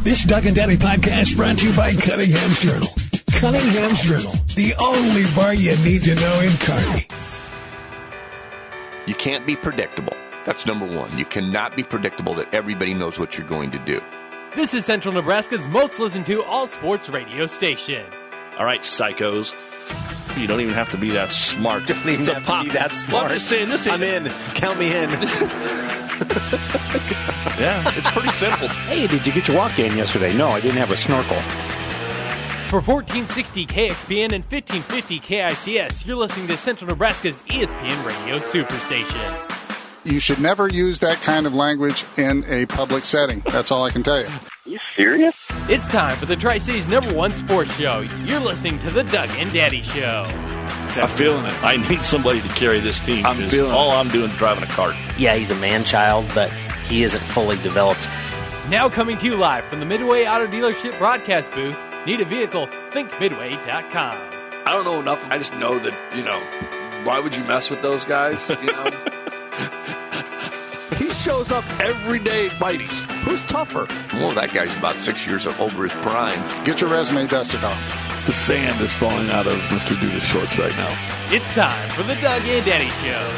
This Doug and Daddy podcast brought to you by Cunningham's Journal. Cunningham's Journal, the only bar you need to know in Kearney. You can't be predictable. That's number one. You cannot be predictable that everybody knows what you're going to do. This is Central Nebraska's most listened to all-sports radio station. All right, psychos. You don't even have to be that smart. Don't even have to be that smart. Well, I'm just saying this. I'm in. Count me in. Yeah, it's pretty simple. Hey, did you get your walk in yesterday? No, I didn't have a snorkel. For 1460 KXPN and 1550 KICS, you're listening to Central Nebraska's ESPN Radio Superstation. You should never use that kind of language in a public setting. That's all I can tell you. Are you serious? It's time for the Tri-City's #1 sports show. You're listening to the Doug and Daddy Show. I'm feeling it. I need somebody to carry this team. I'm feeling all I'm doing is driving a cart. Yeah, he's a man-child, but he isn't fully developed. Now coming to you live from the Midway Auto Dealership broadcast booth. Need a vehicle? Think Midway.com. I don't know enough. I just know that, why would you mess with those guys, He shows up every day biting. Who's tougher? Well, that guy's about 6 years over his prime. Get your resume dusted off. The sand is falling out of Mr. Duda's shorts right now. It's time for the Doug and Daddy Show.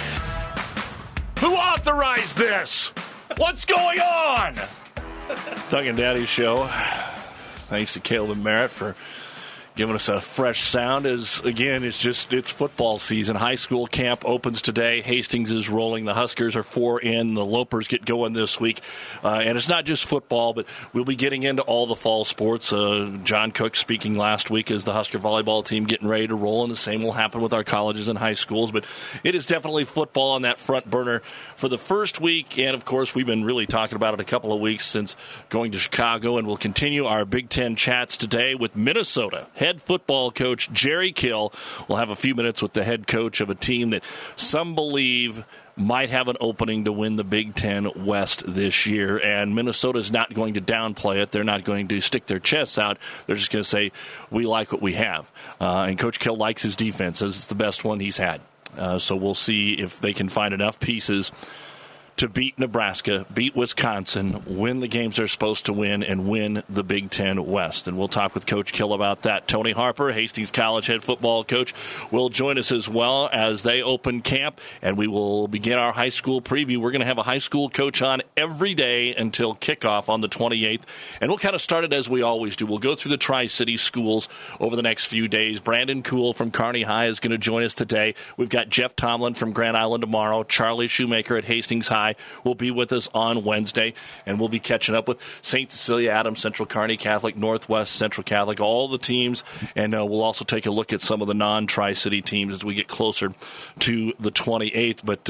Who authorized this? What's going on? Doug and Daddy Show. Thanks to Caleb Merritt for giving us a fresh sound. As again, it's football season. High school camp opens today. Hastings is rolling. The Huskers are 4 in. The Lopers get going this week. And it's not just football, but we'll be getting into all the fall sports. John Cook speaking last week as the Husker volleyball team getting ready to roll, and the same will happen with our colleges and high schools. But it is definitely football on that front burner for the first week. And, of course, we've been really talking about it a couple of weeks since going to Chicago, and we'll continue our Big Ten chats today with Minnesota head football coach Jerry Kill. We'll have a few minutes with the head coach of a team that some believe might have an opening to win the Big Ten West this year, and Minnesota's not going to downplay it. They're not going to stick their chests out. They're just going to say, we like what we have. And Coach Kill likes his defense, as it's the best one he's had. So we'll see if they can find enough pieces to beat Nebraska, beat Wisconsin, win the games they're supposed to win, and win the Big Ten West. And we'll talk with Coach Kill about that. Tony Harper, Hastings College head football coach, will join us as well as they open camp, and we will begin our high school preview. We're going to have a high school coach on every day until kickoff on the 28th, and we'll kind of start it as we always do. We'll go through the Tri-City schools over the next few days. Brandon Kuhl from Kearney High is going to join us today. We've got Jeff Tomlin from Grand Island tomorrow. Charlie Shoemaker at Hastings High will be with us on Wednesday, and we'll be catching up with St. Cecilia, Adams, Central Kearney Catholic, Northwest, Central Catholic, all the teams, and we'll also take a look at some of the non-Tri-City teams as we get closer to the 28th. But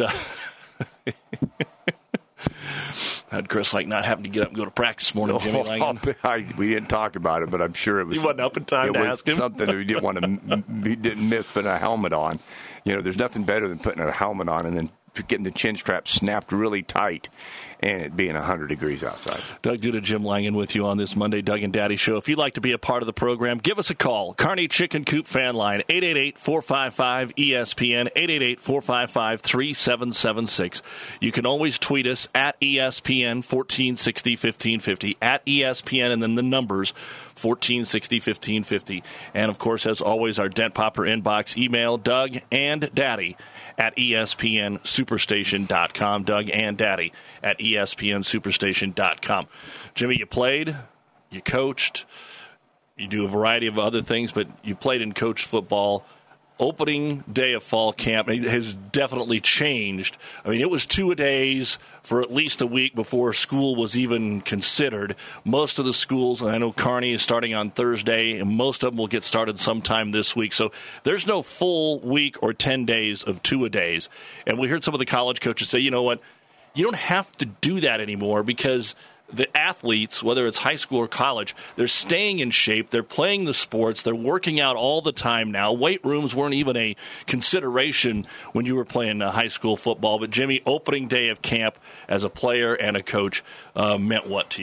how'd Chris like not having to get up and go to practice this morning, Jimmy Langan? We didn't talk about it, but I'm sure it was. You wasn't up in time to ask him? Something that we didn't want to. He didn't miss putting a helmet on. There's nothing better than putting a helmet on and then getting the chin strap snapped really tight and it being 100 degrees outside. Doug Duda, Jim Langan with you on this Monday Doug and Daddy Show. If you'd like to be a part of the program, give us a call. Kearney Chicken Coop fan line, 888-455-ESPN, 888-455-3776. You can always tweet us at ESPN 1460 1550, at ESPN and then the numbers 1460 1550. And, of course, as always, our Dent Popper inbox email, Doug and Daddy at ESPNSuperstation.com. Doug and Daddy at ESPNSuperstation.com. Jimmy, you played, you coached, you do a variety of other things, but you played and coached football. Opening day of fall camp has definitely changed. I mean, it was 2-a-days for at least a week before school was even considered. Most of the schools, and I know Kearney is starting on Thursday, and most of them will get started sometime this week. So there's no full week or 10 days of 2-a-days. And we heard some of the college coaches say, you know what, you don't have to do that anymore because the athletes, whether it's high school or college, they're staying in shape. They're playing the sports. They're working out all the time now. Weight rooms weren't even a consideration when you were playing high school football. But, Jimmy, opening day of camp as a player and a coach meant what to you?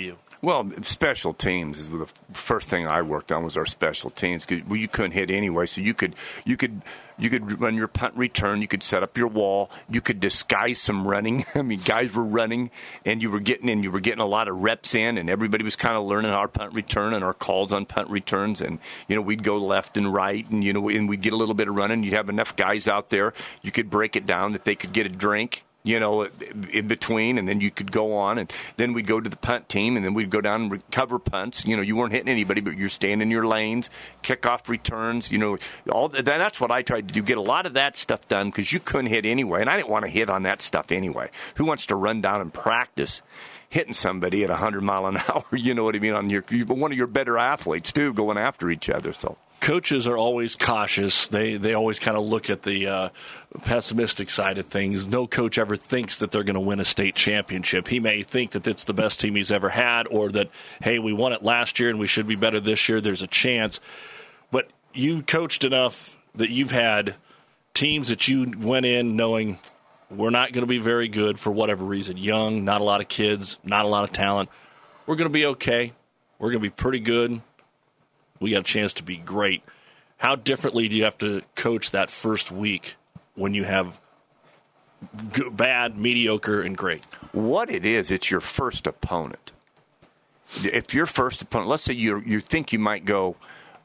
Well, special teams is the first thing I worked on was our special teams. Well, you couldn't hit anyway, so you could run your punt return. You could set up your wall. You could disguise some running. I mean, guys were running, and you were getting a lot of reps in, and everybody was kind of learning our punt return and our calls on punt returns. And we'd go left and right, and and we'd get a little bit of running. You'd have enough guys out there. You could break it down that they could get a drink, in between, and then you could go on, and then we'd go to the punt team, and then we'd go down and recover punts. You weren't hitting anybody, but you're staying in your lanes, kickoff returns, all that's what I tried to do, get a lot of that stuff done, because you couldn't hit anyway, and I didn't want to hit on that stuff anyway. Who wants to run down and practice hitting somebody at 100 mile an hour, you know what I mean, on one of your better athletes, too, going after each other, so. Coaches are always cautious. They always kind of look at the pessimistic side of things. No coach ever thinks that they're going to win a state championship. He may think that it's the best team he's ever had, or that, hey, we won it last year and we should be better this year. There's a chance. But you've coached enough that you've had teams that you went in knowing we're not going to be very good for whatever reason. Young, not a lot of kids, not a lot of talent. We're going to be okay. We're going to be pretty good. We got a chance to be great. How differently do you have to coach that first week when you have good, bad, mediocre, and great? What it is, it's your first opponent. If your first opponent, let's say you think you might go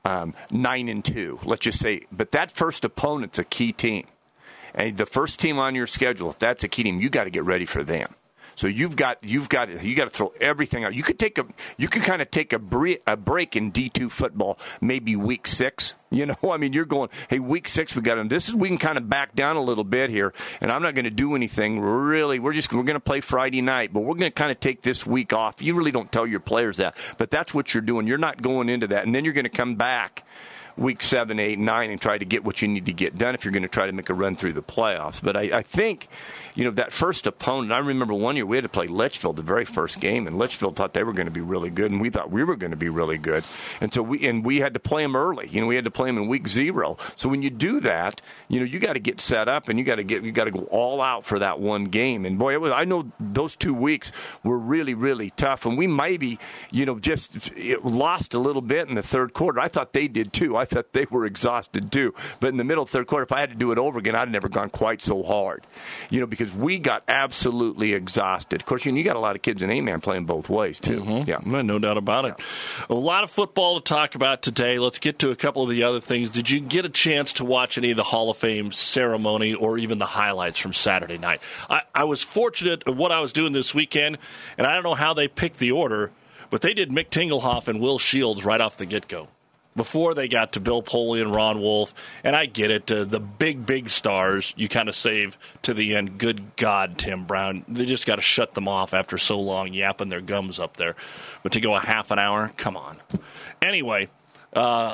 9-2, let's just say, but that first opponent's a key team. And the first team on your schedule, if that's a key team, you got to get ready for them. So you got to throw everything out. You can kind of take a break in D2 football, maybe week 6. I mean, you're going, hey, week 6 we got them. We can kind of back down a little bit here, and I'm not going to do anything. We're going to play Friday night, but we're going to kind of take this week off. You really don't tell your players that, but that's what you're doing. You're not going into that, and then you're going to come back week 7, 8, 9 and try to get what you need to get done if you're going to try to make a run through the playoffs. But I think, that first opponent, I remember one year we had to play Litchfield the very first game, and Litchfield thought they were going to be really good, and we thought we were going to be really good. And so we had to play them early. We had to play them in week 0. So when you do that, you got to get set up, and you got to go all out for that one game. And boy, I know those 2 weeks were really, really tough, and we maybe, just lost a little bit in the third quarter. I thought they did too. I thought they were exhausted too. But in the middle of the third quarter, if I had to do it over again, I'd never gone quite so hard. Because we got absolutely exhausted. Of course, you got a lot of kids in A-Man playing both ways too. Mm-hmm. Yeah, no doubt about it. A lot of football to talk about today. Let's get to a couple of the other things. Did you get a chance to watch any of the Hall of Fame ceremony or even the highlights from Saturday night? I was fortunate of what I was doing this weekend, and I don't know how they picked the order, but they did Mick Tingelhoff and Will Shields right off the get-go, before they got to Bill Poley and Ron Wolf. And I get it, the big stars you kind of save to the end. Good God, Tim Brown. They just got to shut them off after so long yapping their gums up there. But to go a half an hour, come on. Anyway, the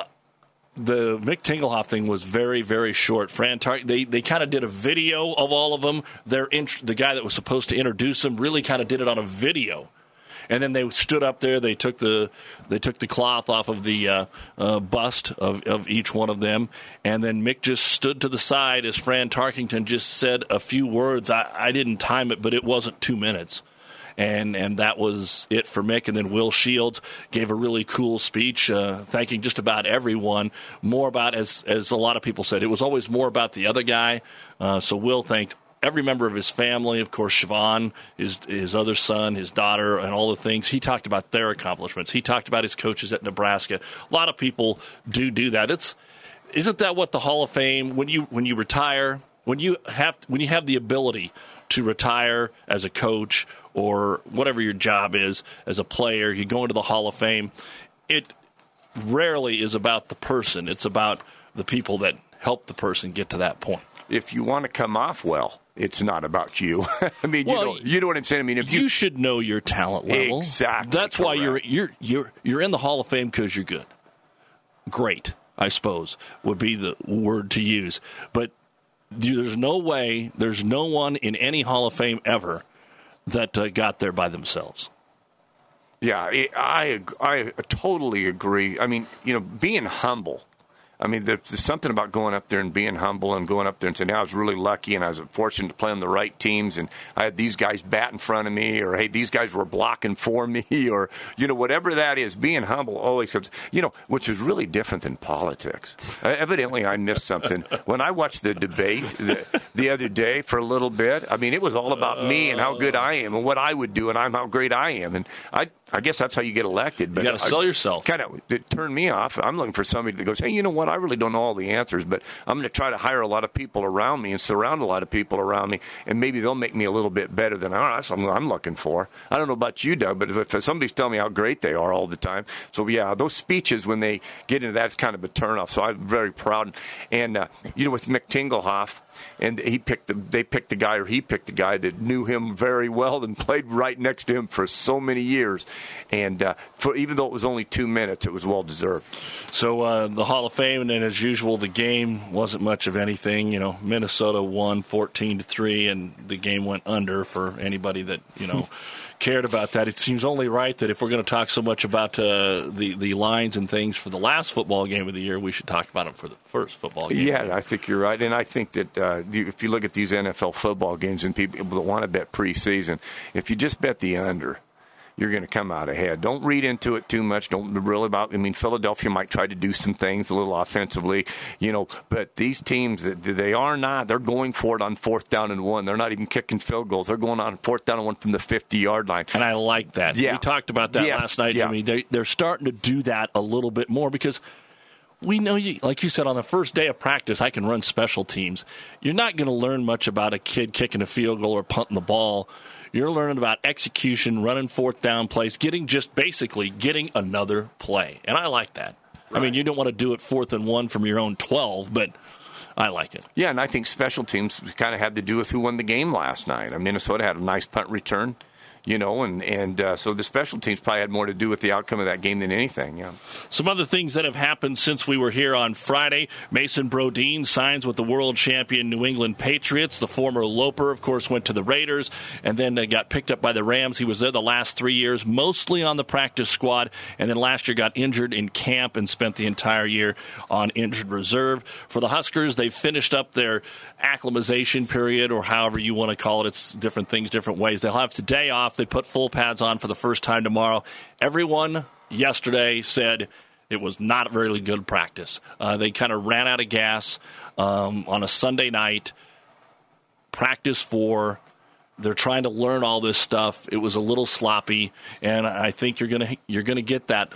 Mick Tingelhoff thing was very, very short. Fran they kind of did a video of all of them. The guy that was supposed to introduce them really kind of did it on a video. And then they stood up there. They took the cloth off of the bust of each one of them, and then Mick just stood to the side as Fran Tarkington just said a few words. I didn't time it, but it wasn't 2 minutes, and that was it for Mick. And then Will Shields gave a really cool speech, thanking just about everyone. More about, as a lot of people said, it was always more about the other guy. So Will thanked every member of his family, of course, Siobhan, his other son, his daughter, and all the things. He talked about their accomplishments. He talked about his coaches at Nebraska. A lot of people do that. Isn't that what the Hall of Fame, when you retire, when you have the ability to retire as a coach or whatever your job is as a player, you go into the Hall of Fame, it rarely is about the person. It's about the people that help the person get to that point. If you want to come off well, it's not about you. I mean, you know what I'm saying. I mean, if you should know your talent level. Exactly. That's correct. Why you're in the Hall of Fame, because you're good. Great, I suppose, would be the word to use. But there's no one in any Hall of Fame ever that got there by themselves. Yeah, I totally agree. I mean, being humble. I mean, there's something about going up there and being humble and going up there and saying, I was really lucky and I was fortunate to play on the right teams and I had these guys bat in front of me, or, hey, these guys were blocking for me, or, whatever that is. Being humble always comes, which is really different than politics. Evidently, I missed something. When I watched the debate the other day for a little bit, I mean, it was all about me and how good I am and what I would do and how great I am. And I guess that's how you get elected. But you got to sell yourself. It turned me off. I'm looking for somebody that goes, hey, you know what? I really don't know all the answers, but I'm going to try to hire a lot of people around me and surround a lot of people around me, and maybe they'll make me a little bit better than that's what I'm looking for. I don't know about you, Doug, but if somebody's telling me how great they are all the time, so yeah, those speeches when they get into that, it's kind of a turnoff. So I'm very proud. And with Mick Tingelhoff, and he picked the guy that knew him very well and played right next to him for so many years, and even though it was only 2 minutes, it was well deserved. So the Hall of Fame, and then as usual, the game wasn't much of anything. Minnesota won 14-3, and the game went under for anybody that cared about that. It seems only right that if we're going to talk so much about the lines and things for the last football game of the year, we should talk about it for the first football game. Yeah, I think you're right. And I think that if you look at these NFL football games and people that want to bet preseason, if you just bet the under, you're going to come out ahead. Don't read into it too much. Don't really Philadelphia might try to do some things a little offensively, but these teams, they're going for it on 4th down and 1. They're not even kicking field goals. They're going on 4th down and 1 from the 50-yard line. And I like that. Yeah. We talked about that last night, Jimmy. Yeah. They're starting to do that a little bit more because we know, like you said, on the first day of practice, I can run special teams. You're not going to learn much about a kid kicking a field goal or punting the ball. You're learning about execution, running 4th down plays, getting another play. And I like that. Right. I mean, you don't want to do it 4th and 1 from your own 12, but I like it. Yeah, and I think special teams kind of had to do with who won the game last night. Minnesota had a nice punt return. So the special teams probably had more to do with the outcome of that game than anything. Yeah. Some other things that have happened since we were here on Friday. Mason Brodeen signs with the world champion New England Patriots. The former Loper, of course, went to the Raiders and then got picked up by the Rams. He was there the last 3 years, mostly on the practice squad, and then last year got injured in camp and spent the entire year on injured reserve. For the Huskers, they finished up their acclimatization period, or however you want to call it. It's different things, different ways. They'll have today off. They put full pads on for the first time tomorrow. Everyone yesterday said it was not a very good practice. They kind of ran out of gas on a Sunday night. They're trying to learn all this stuff. It was a little sloppy, and I think you're gonna get that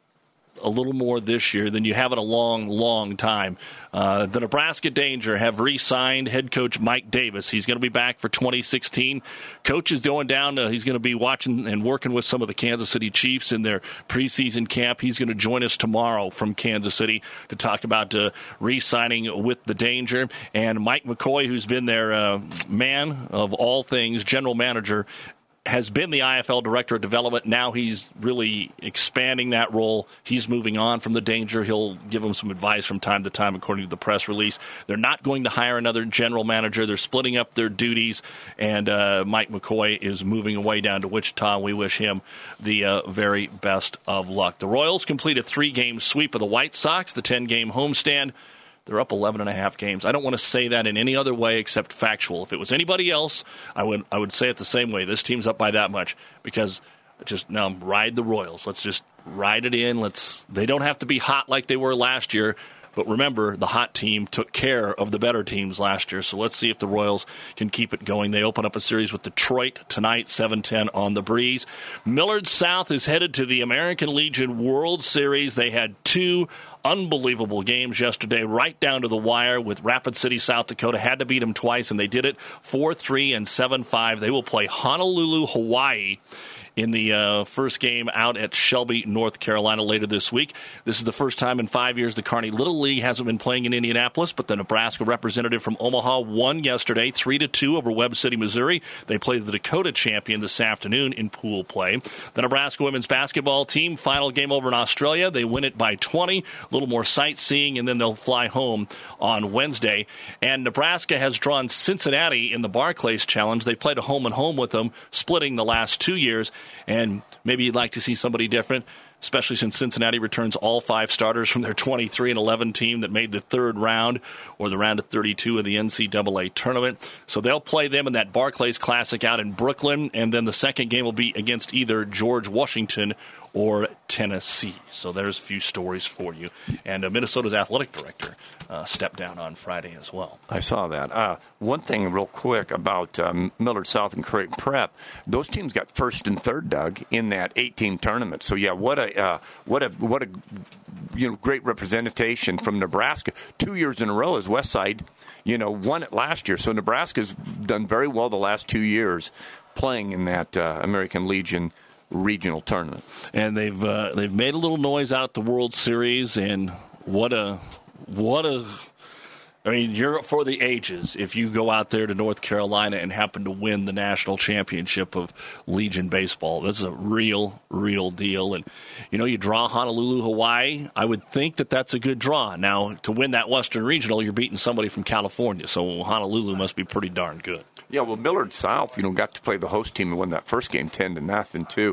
a little more this year than you have in a long, long time. The Nebraska Danger have re-signed head coach Mike Davis. He's going to be back for 2016. Coach is going down. He's going to be watching and working with some of the Kansas City Chiefs in their preseason camp. He's going to join us tomorrow from Kansas City to talk about re-signing with the Danger. And Mike McCoy, who's been their man of all things, general manager, has been the IFL Director of Development. Now he's really expanding that role. He's moving on from the Danger. He'll give them some advice from time to time, according to the press release. They're not going to hire another general manager. They're splitting up their duties, and Mike McCoy is moving away down to Wichita. We wish him the very best of luck. The Royals complete a 3-game sweep of the White Sox, the 10-game homestand. They're up 11.5 games. I don't want to say that in any other way except factual. If it was anybody else, I would say it the same way. This team's up by that much because ride the Royals. Let's just ride it in. They don't have to be hot like they were last year. But remember, the hot team took care of the better teams last year. So let's see if the Royals can keep it going. They open up a series with Detroit tonight, 7:10 on the Breeze. Millard South is headed to the American Legion World Series. They had 2 unbelievable games yesterday, right down to the wire with Rapid City, South Dakota. Had to beat them twice, and they did it 4-3 and 7-5. They will play Honolulu, Hawaii in the first game out at Shelby, North Carolina later this week. This is the first time in 5 years the Kearney Little League hasn't been playing in Indianapolis, but the Nebraska representative from Omaha won yesterday 3-2 over Webb City, Missouri. They play the Dakota champion this afternoon in pool play. The Nebraska women's basketball team, final game over in Australia. They win it by 20, a little more sightseeing, and then they'll fly home on Wednesday. And Nebraska has drawn Cincinnati in the Barclays Challenge. They played a home-and-home with them, splitting the last 2 years. And maybe you'd like to see somebody different. especially since Cincinnati returns all 5 starters from their 23-11 team that made the third round or the round of 32 of the NCAA tournament. So they'll play them in that Barclays Classic out in Brooklyn, and then the second game will be against either George Washington or Tennessee. So there's a few stories for you. And Minnesota's athletic director stepped down on Friday as well. I saw that. One thing real quick about Millard South and Creighton Prep, those teams got first and third, Doug, in that 8-team tournament. So, yeah, what a great representation from Nebraska. 2 years in a row as Westside, won it last year. So Nebraska's done very well the last 2 years playing in that American Legion regional tournament. And they've made a little noise out at the World Series, and what a I mean, you're for the ages if you go out there to North Carolina and happen to win the national championship of Legion baseball. This is a real deal. And, you draw Honolulu, Hawaii. I would think that that's a good draw. Now, to win that Western Regional, you're beating somebody from California, so Honolulu must be pretty darn good. Yeah, well, Millard South, got to play the host team and won that first game 10-0 too.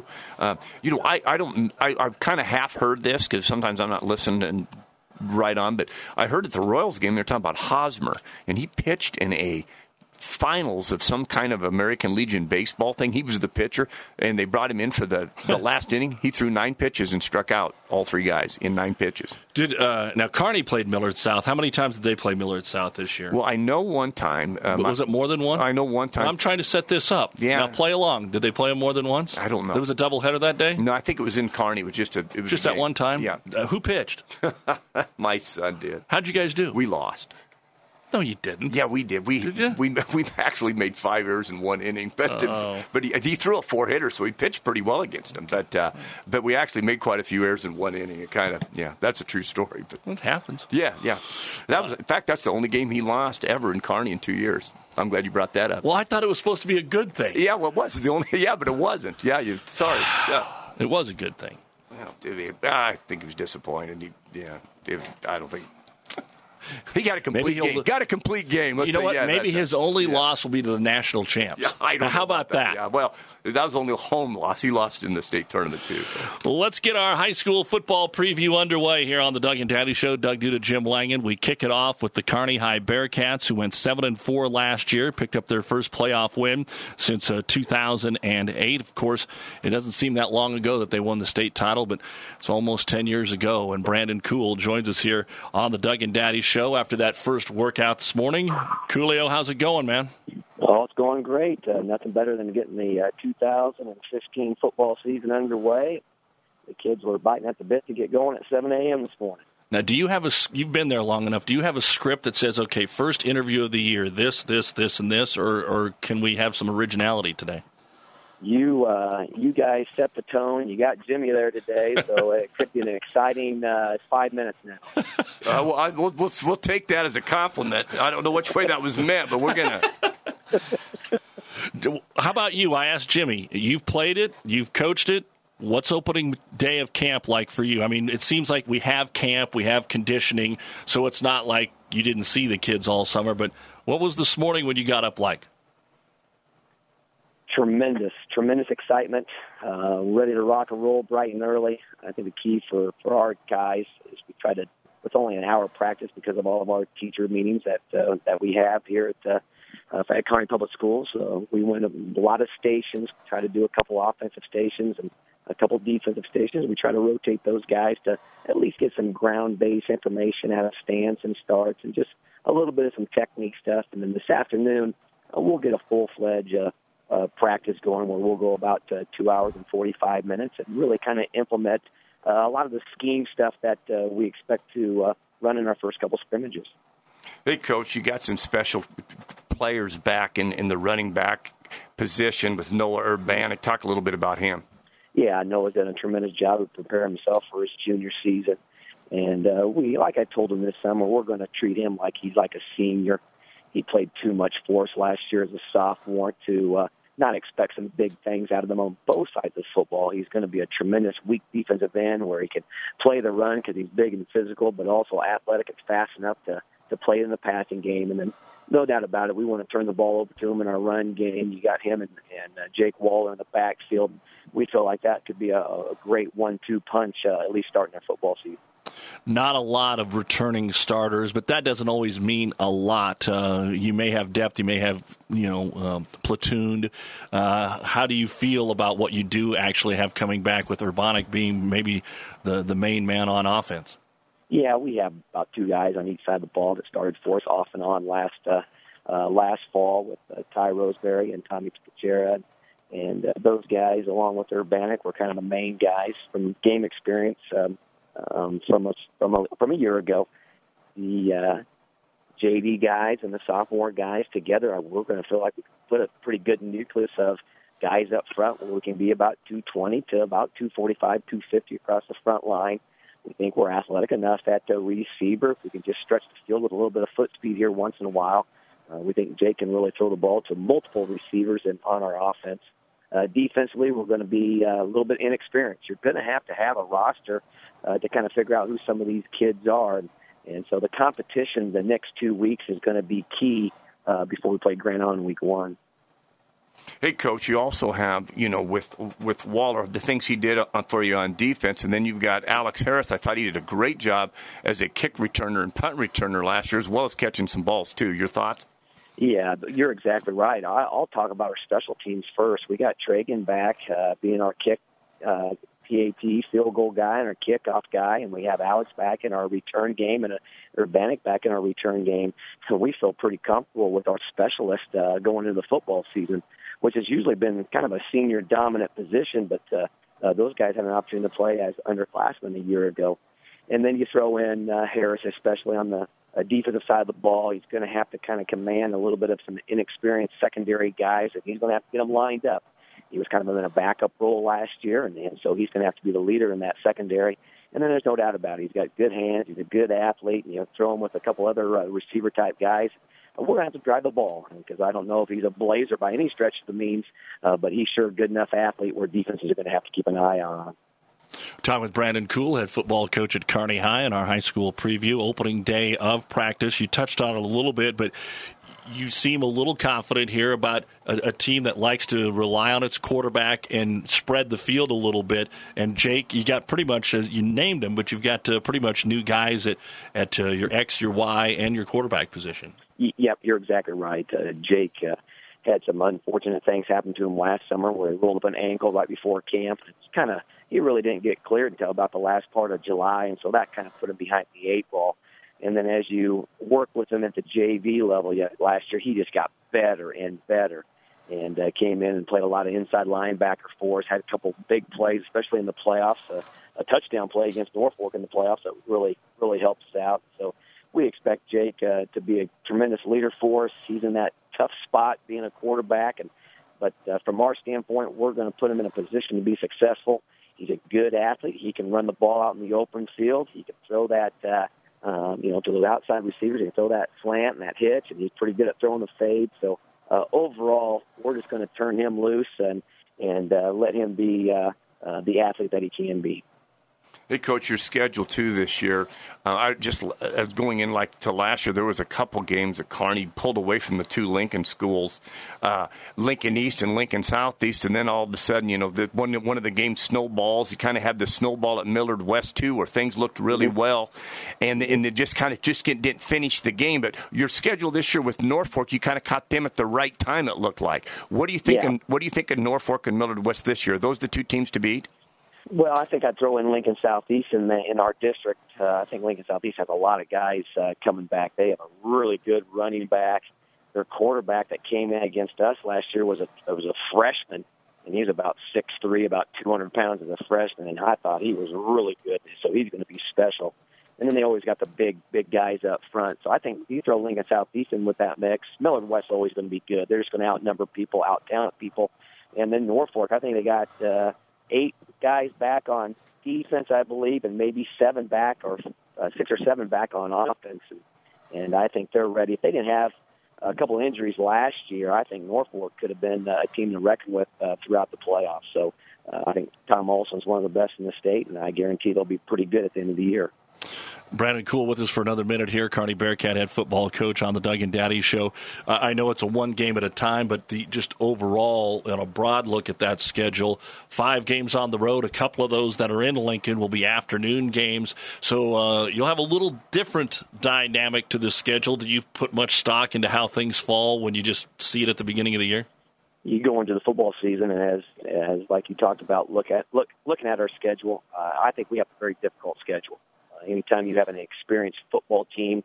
I've kind of half heard this because sometimes I'm not listening right on, but I heard at the Royals game they're talking about Hosmer, and he pitched in a finals of some kind of American Legion baseball thing. He was the pitcher, and they brought him in for the last inning. He threw 9 pitches and struck out all 3 guys in 9 pitches. Now, Kearney played Millard South. How many times did they play Millard South this year? Well, I know one time. Was it more than one? I know one time. Well, I'm trying to set this up. Yeah. Now, play along. Did they play him more than once? I don't know. There was a doubleheader that day? No, I think it was in Kearney. It was just that one time? Yeah. Who pitched? My son did. How'd you guys do? We lost. No, you didn't. Yeah, we did. Did you? We actually made 5 errors in 1 inning, but he threw a 4-hitter, so he pitched pretty well against him. But we actually made quite a few errors in 1 inning. It that's a true story. But it happens. Yeah. In fact, that's the only game he lost ever in Kearney in 2 years. I'm glad you brought that up. Well, I thought it was supposed to be a good thing. Yeah, well, it was the only. Yeah, but it wasn't. Yeah, sorry. Yeah. It was a good thing. Well, I think he was disappointed. I don't think. He got a complete game. Got a complete game. Let's say, what? Yeah, maybe his only loss will be to the national champs. Yeah, I don't know how about that? Yeah, well, that was only a home loss. He lost in the state tournament, too. So. Let's get our high school football preview underway here on the Doug and Daddy Show. Doug Duda, Jim Langen. We kick it off with the Kearney High Bearcats, who went 7-4 last year, picked up their first playoff win since 2008. Of course, it doesn't seem that long ago that they won the state title, but it's almost 10 years ago. And Brandon Kuhl joins us here on the Doug and Daddy Show after that first workout this morning. Coolio, how's it going, man? Oh, it's going great. Nothing better than getting the 2015 football season underway. The kids were biting at the bit to get going at 7 a.m. this morning. Now, do you have you've been there long enough, do you have a script that says, okay, first interview of the year, this, and this, or can we have some originality today? You guys set the tone. You got Jimmy there today, so it could be an exciting 5 minutes now. We'll take that as a compliment. I don't know which way that was meant, but we're going to. How about you? I asked Jimmy. You've played it. You've coached it. What's opening day of camp like for you? I mean, it seems like we have camp, we have conditioning, so it's not like you didn't see the kids all summer. But what was this morning when you got up like? Tremendous excitement, ready to rock and roll bright and early. I think the key for our guys is we try to, it's only an hour of practice because of all of our teacher meetings that we have here at Kearney Public Schools. So we went a lot of stations, try to do a couple offensive stations and a couple defensive stations. We try to rotate those guys to at least get some ground-based information out of stance and starts and just a little bit of some technique stuff. And then this afternoon, we'll get a full-fledged practice going where we'll go about 2 hours and 45 minutes and really kind of implement a lot of the scheme stuff that we expect to run in our first couple scrimmages. Hey, Coach, you got some special players back in the running back position with Noah Urban. Talk a little bit about him. Yeah, Noah's done a tremendous job of preparing himself for his junior season. And like I told him this summer, we're going to treat him like he's like a senior. He played too much for us last year as a sophomore to not expect some big things out of him on both sides of football. He's going to be a tremendous weak defensive end where he can play the run because he's big and physical, but also athletic and fast enough to play in the passing game. And then no doubt about it, we want to turn the ball over to him in our run game. You got him and Jake Waller in the backfield. we feel like that could be a great 1-2 punch, at least starting their football season. Not a lot of returning starters, but that doesn't always mean a lot. You may have depth, you may have, platooned. How do you feel about what you do actually have coming back with Urbanek being maybe the main man on offense? Yeah, we have about 2 guys on each side of the ball that started for us off and on last fall with Ty Roseberry and Tommy Pachera. And those guys, along with Urbanek, were kind of the main guys from game experience from a year ago. The JV guys and the sophomore guys together, we're going to feel like we can put a pretty good nucleus of guys up front where we can be about 220 to about 245, 250 across the front line. We think we're athletic enough at the receiver. If we can just stretch the field with a little bit of foot speed here once in a while, we think Jake can really throw the ball to multiple receivers on our offense. Defensively, we're going to be a little bit inexperienced. You're going to have a roster to kind of figure out who some of these kids are. And so the competition the next 2 weeks is going to be key before we play Grand Island week 1. Hey, Coach, you also have, with Waller, the things he did for you on defense, and then you've got Alex Harris. I thought he did a great job as a kick returner and punt returner last year, as well as catching some balls, too. Your thoughts? Yeah, you're exactly right. I'll talk about our special teams first. We got Tragan back being our kick PAT field goal guy and our kickoff guy, and we have Alex back in our return game and Urbanek back in our return game. So we feel pretty comfortable with our specialist going into the football season, which has usually been kind of a senior dominant position, but those guys had an opportunity to play as underclassmen a year ago. And then you throw in Harris, especially on the defensive side of the ball. He's going to have to kind of command a little bit of some inexperienced secondary guys, and he's going to have to get them lined up. He was kind of in a backup role last year, and so he's going to have to be the leader in that secondary. And then there's no doubt about it. He's got good hands. He's a good athlete. And, throw him with a couple other receiver-type guys. And we're going to have to drive the ball because I don't know if he's a blazer by any stretch of the means, but he's sure a good enough athlete where defenses are going to have to keep an eye on him. Talking with Brandon Kuhl, head football coach at Kearney High, in our high school preview, opening day of practice. You touched on it a little bit, but you seem a little confident here about a team that likes to rely on its quarterback and spread the field a little bit. And Jake, you got pretty much, you named them, but you've got pretty much new guys at your X, your Y, and your quarterback position. Yep, you're exactly right. Jake had some unfortunate things happen to him last summer where he rolled up an ankle right before camp. He really didn't get cleared until about the last part of July, and so that kind of put him behind the 8 ball. And then as you work with him at the JV level, last year he just got better and better and came in and played a lot of inside linebacker for us, had a couple big plays, especially in the playoffs, a touchdown play against Norfolk in the playoffs that really, really helped us out. So we expect Jake to be a tremendous leader for us. He's in that tough spot being a quarterback, but from our standpoint, we're going to put him in a position to be successful. He's a good athlete. He can run the ball out in the open field. He can throw that, to the outside receivers. He can throw that slant and that hitch, and he's pretty good at throwing the fade. So overall, we're just going to turn him loose and let him be the athlete that he can be. Hey, Coach, your schedule, too, this year, as going in to last year, there was a couple games that Kearney pulled away from the 2 Lincoln schools, Lincoln East and Lincoln Southeast, and then all of a sudden, one of the games snowballs. You kind of had the snowball at Millard West, too, where things looked really well, and they didn't finish the game. But your schedule this year with Norfolk, you kind of caught them at the right time, it looked like. What do you think? Yeah. What do you think of Norfolk and Millard West this year? Are those the 2 teams to beat? Well, I think I'd throw in Lincoln Southeast in our district. I think Lincoln Southeast has a lot of guys coming back. They have a really good running back. Their quarterback that came in against us last year was a freshman, and he was about 6'3", about 200 pounds as a freshman, and I thought he was really good, so he's going to be special. And then they always got the big guys up front. So I think you throw Lincoln Southeast in with that mix. Millard West always going to be good. They're just going to outnumber people, out-talent people. And then Norfolk, I think they got 8 guys back on defense, I believe, and maybe 7 back or 6 or 7 back on offense. And I think they're ready. If they didn't have a couple of injuries last year, I think Norfolk could have been a team to reckon with throughout the playoffs. So I think Tom Olson's one of the best in the state, and I guarantee they'll be pretty good at the end of the year. Brandon Kuhl with us for another minute here. Kearney Bearcat head football coach on the Doug and Daddy Show. I know it's a one game at a time, but just overall, a broad look at that schedule. 5 games on the road. A couple of those that are in Lincoln will be afternoon games. So you'll have a little different dynamic to the schedule. Do you put much stock into how things fall when you just see it at the beginning of the year? You go into the football season, and as like you talked about, looking at our schedule, I think we have a very difficult schedule. Anytime you have an experienced football team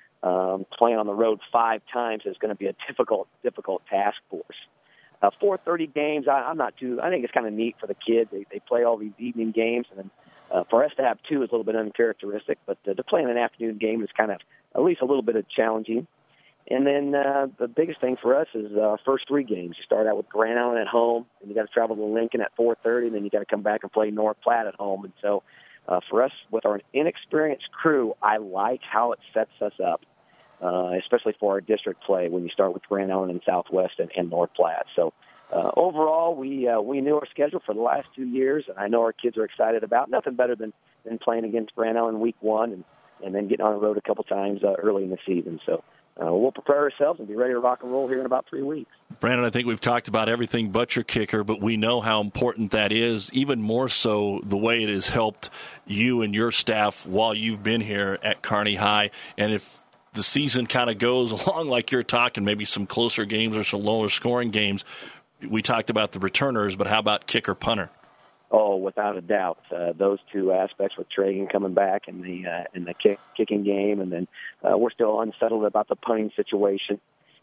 playing on the road 5 times is going to be a difficult task for us. 4:30 games, I'm not too. I think it's kind of neat for the kids. They play all these evening games, and then for us to have 2 is a little bit uncharacteristic. But to play in an afternoon game is kind of at least a little bit of challenging. And then the biggest thing for us is our first 3 games. You start out with Grand Island at home, and you got to travel to Lincoln at 4:30, and then you got to come back and play North Platte at home. And so for us, with our inexperienced crew, I like how it sets us up, especially for our district play when you start with Grand Island and Southwest and North Platte. So overall, we knew our schedule for the last 2 years, and I know our kids are excited about nothing better than playing against Grand Island week 1 and then getting on the road a couple times early in the season. So we'll prepare ourselves and be ready to rock and roll here in about 3 weeks. Brandon, I think we've talked about everything but your kicker, but we know how important that is, even more so the way it has helped you and your staff while you've been here at Kearney High. And if the season kind of goes along like you're talking, maybe some closer games or some lower scoring games, we talked about the returners, but how about kicker punter? Oh, without a doubt, those 2 aspects with Tragan coming back in the kicking game, and then we're still unsettled about the punting situation.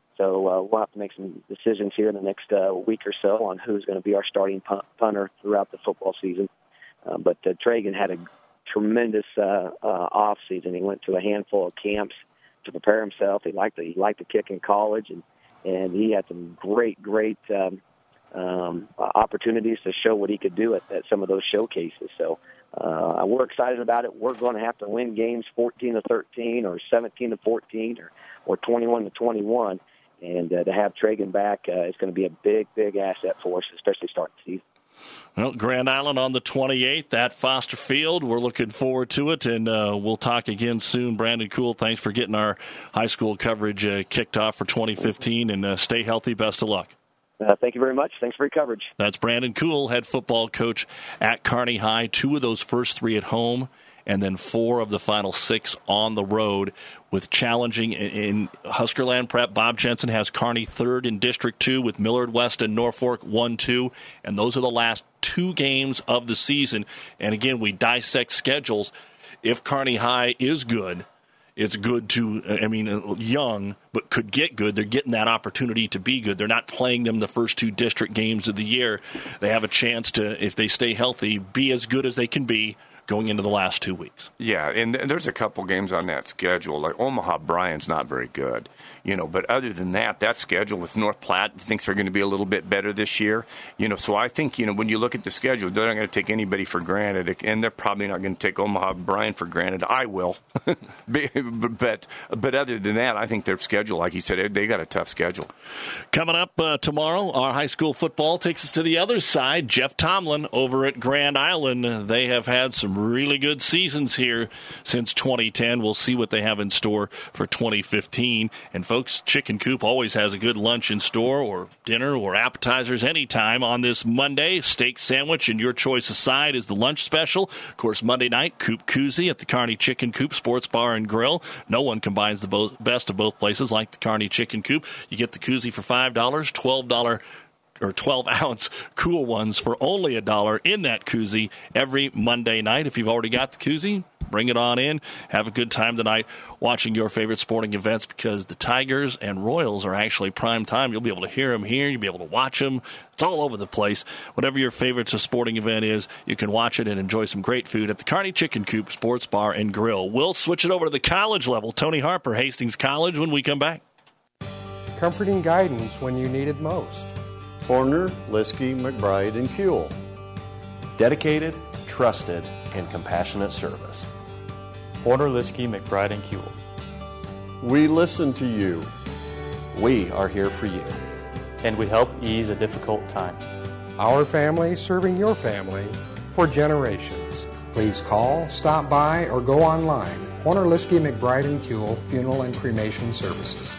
So we'll have to make some decisions here in the next week or so on who's going to be our starting punter throughout the football season. But Tragan had a tremendous off season. He went to a handful of camps to prepare himself. He liked to kick in college, and he had some great opportunities to show what he could do at some of those showcases. So we're excited about it. We're going to have to win games 14-13 or 17-14 or 21-21. And to have Tragan back is going to be a big asset for us, especially starting the season. Well, Grand Island on the 28th at Foster Field. We're looking forward to it, and we'll talk again soon. Brandon Kuhl, thanks for getting our high school coverage kicked off for 2015, and stay healthy. Best of luck. Thank you very much. Thanks for your coverage. That's Brandon Kuhl, head football coach at Kearney High. 2 of those first 3 at home, and then 4 of the final 6 on the road with challenging in Huskerland Prep. Bob Jensen has Kearney 3rd in District 2 with Millard West and Norfolk 1-2, and those are the last 2 games of the season. And again, we dissect schedules. If Kearney High is good, it's good to, young, but could get good. They're getting that opportunity to be good. They're not playing them the first 2 district games of the year. They have a chance to, if they stay healthy, be as good as they can be going into the last 2 weeks. Yeah, and there's a couple games on that schedule. Like Omaha Bryan's not very good, but other than that schedule with North Platte thinks they're going to be a little bit better this year. So I think, when you look at the schedule, they're not going to take anybody for granted, and they're probably not going to take Omaha Bryan for granted. I will. but other than that, I think their schedule, like you said, they got a tough schedule. Coming up tomorrow, our high school football takes us to the other side. Jeff Tomlin over at Grand Island. They have had some really good seasons here since 2010. We'll see what they have in store for 2015. And folks, Chicken Coop always has a good lunch in store, or dinner, or appetizers anytime on this Monday. Steak sandwich and your choice of side is the lunch special. Of course, Monday night, Coop Koozie at the Kearney Chicken Coop Sports Bar and Grill. No one combines the best of both places like the Kearney Chicken Coop. You get the koozie for $5, $12 or 12-ounce cool ones for only $1 in that koozie every Monday night. If you've already got the koozie, bring it on in. Have a good time tonight watching your favorite sporting events, because the Tigers and Royals are actually prime time. You'll be able to hear them here. You'll be able to watch them. It's all over the place. Whatever your favorite sporting event is, you can watch it and enjoy some great food at the Kearney Chicken Coop Sports Bar and Grill. We'll switch it over to the college level. Tony Harper, Hastings College, when we come back. Comforting guidance when you need it most. Horner, Liskey, McBride, and Kuehl. Dedicated, trusted, and compassionate service. Horner, Liskey, McBride, and Kuehl. We listen to you. We are here for you. And we help ease a difficult time. Our family serving your family for generations. Please call, stop by, or go online. Horner, Liskey, McBride & Kuehl Funeral and Cremation Services.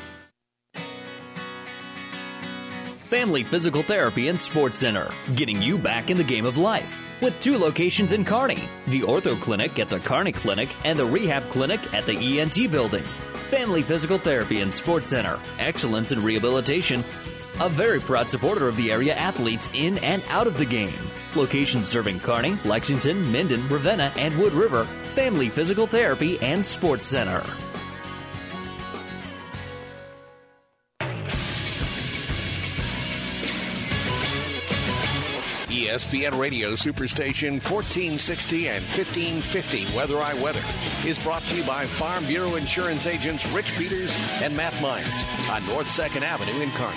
Family Physical Therapy and Sports Center, getting you back in the game of life. With 2 locations in Kearney, the Ortho Clinic at the Kearney Clinic and the Rehab Clinic at the ENT Building. Family Physical Therapy and Sports Center, excellence in rehabilitation. A very proud supporter of the area athletes in and out of the game. Locations serving Kearney, Lexington, Minden, Ravenna, and Wood River. Family Physical Therapy and Sports Center. ESPN Radio Superstation 1460 and 1550 Weather I Weather is brought to you by Farm Bureau Insurance agents Rich Peters and Matt Myers on North 2nd Avenue in Kearney.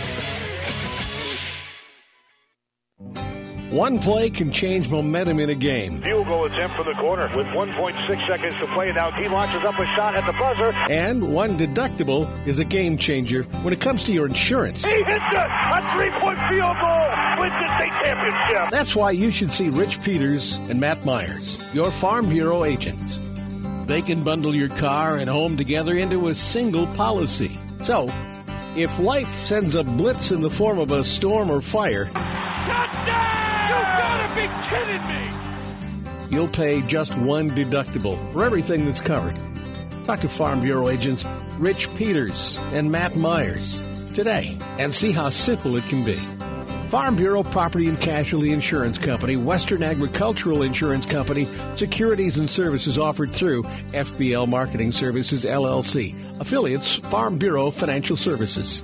One play can change momentum in a game. Field goal attempt for the corner with 1.6 seconds to play. Now he launches up a shot at the buzzer. And one deductible is a game changer when it comes to your insurance. He hits it! A 3-point field goal wins the state championship. That's why you should see Rich Peters and Matt Myers, your Farm Bureau agents. They can bundle your car and home together into a single policy. So, if life sends a blitz in the form of a storm or fire, Touchdown! You gotta be kidding me! You'll pay just one deductible for everything that's covered. Talk to Farm Bureau agents Rich Peters and Matt Myers today and see how simple it can be. Farm Bureau Property and Casualty Insurance Company, Western Agricultural Insurance Company, securities and services offered through FBL Marketing Services, LLC. Affiliates, Farm Bureau Financial Services.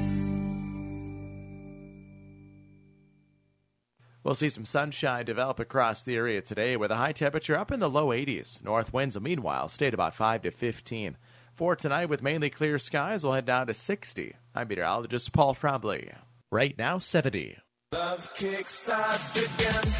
We'll see some sunshine develop across the area today with a high temperature up in the low 80s. North winds, meanwhile, stayed about 5 to 15. For tonight, with mainly clear skies, we'll head down to 60. I'm meteorologist Paul Trombley. Right now, 70. Love kick starts again.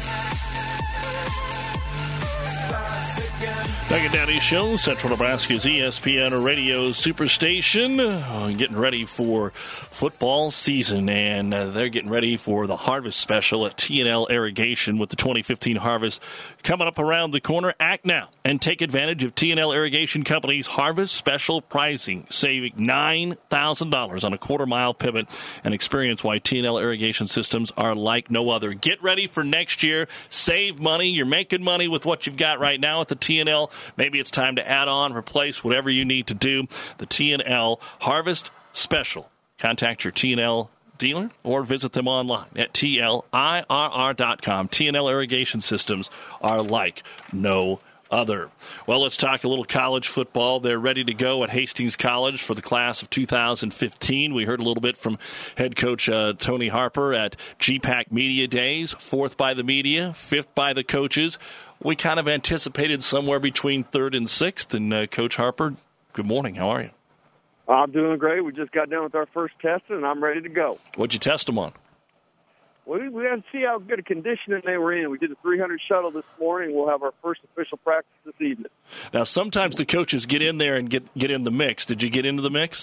Doug and Daddy Show, Central Nebraska's ESPN Radio Superstation, getting ready for football season, and they're getting ready for the Harvest Special at T&L Irrigation with the 2015 Harvest coming up around the corner. Act now and take advantage of T&L Irrigation Company's Harvest Special pricing, saving $9,000 on a quarter-mile pivot, and experience why T&L Irrigation systems are like no other. Get ready for next year. Save money. You're making money with what you've got right now at the T&L. Maybe it's time to add on, replace, whatever you need to do. The T&L Harvest Special. Contact your T&L dealer or visit them online at TLIRR.com. T&L Irrigation Systems are like no other. Well, let's talk a little college football. They're ready to go at Hastings College for the class of 2015. We heard a little bit from head coach Tony Harper at GPAC Media Days. 4th by the media, 5th by the coaches. We kind of anticipated somewhere between 3rd and 6th. And Coach Harper, good morning. How are you? I'm doing great. We just got done with our first test, and I'm ready to go. What'd you test them on? We had to see how good a conditioning they were in. We did a 300 shuttle this morning. We'll have our first official practice this evening. Now, sometimes the coaches get in there and get in the mix. Did you get into the mix?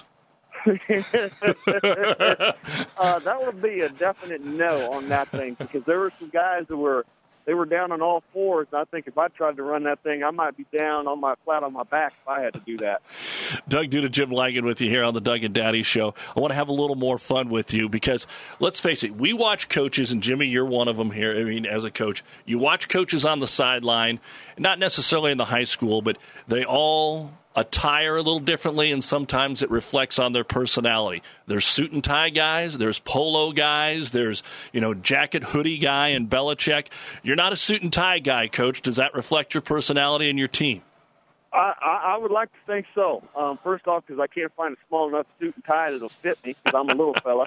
That would be a definite no on that thing, because there were some guys that were down on all fours, and I think if I tried to run that thing, I might be down on flat on my back if I had to do that. Doug Duda, Jim Langan with you here on the Doug and Daddy Show. I want to have a little more fun with you because, let's face it, we watch coaches, and Jimmy, you're one of them here. I mean, as a coach, you watch coaches on the sideline, not necessarily in the high school, but they all attire a little differently, and sometimes it reflects on their personality. There's suit and tie guys, there's polo guys, there's, jacket hoodie guy and Belichick. You're not a suit and tie guy, Coach. Does that reflect your personality and your team? I would like to think so. First off, because I can't find a small enough suit and tie that'll fit me, because I'm a little fella.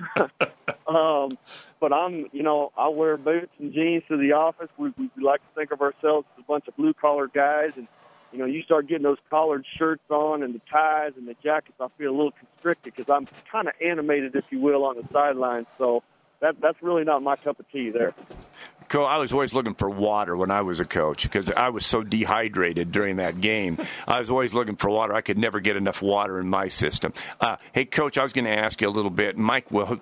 But I wear boots and jeans to the office. We like to think of ourselves as a bunch of blue-collar guys, and you start getting those collared shirts on and the ties and the jackets, I feel a little constricted because I'm kind of animated, if you will, on the sidelines. So that's really not my cup of tea there. I was always looking for water when I was a coach because I was so dehydrated during that game. I was always looking for water. I could never get enough water in my system. Hey, Coach, I was going to ask you a little bit. Mike, who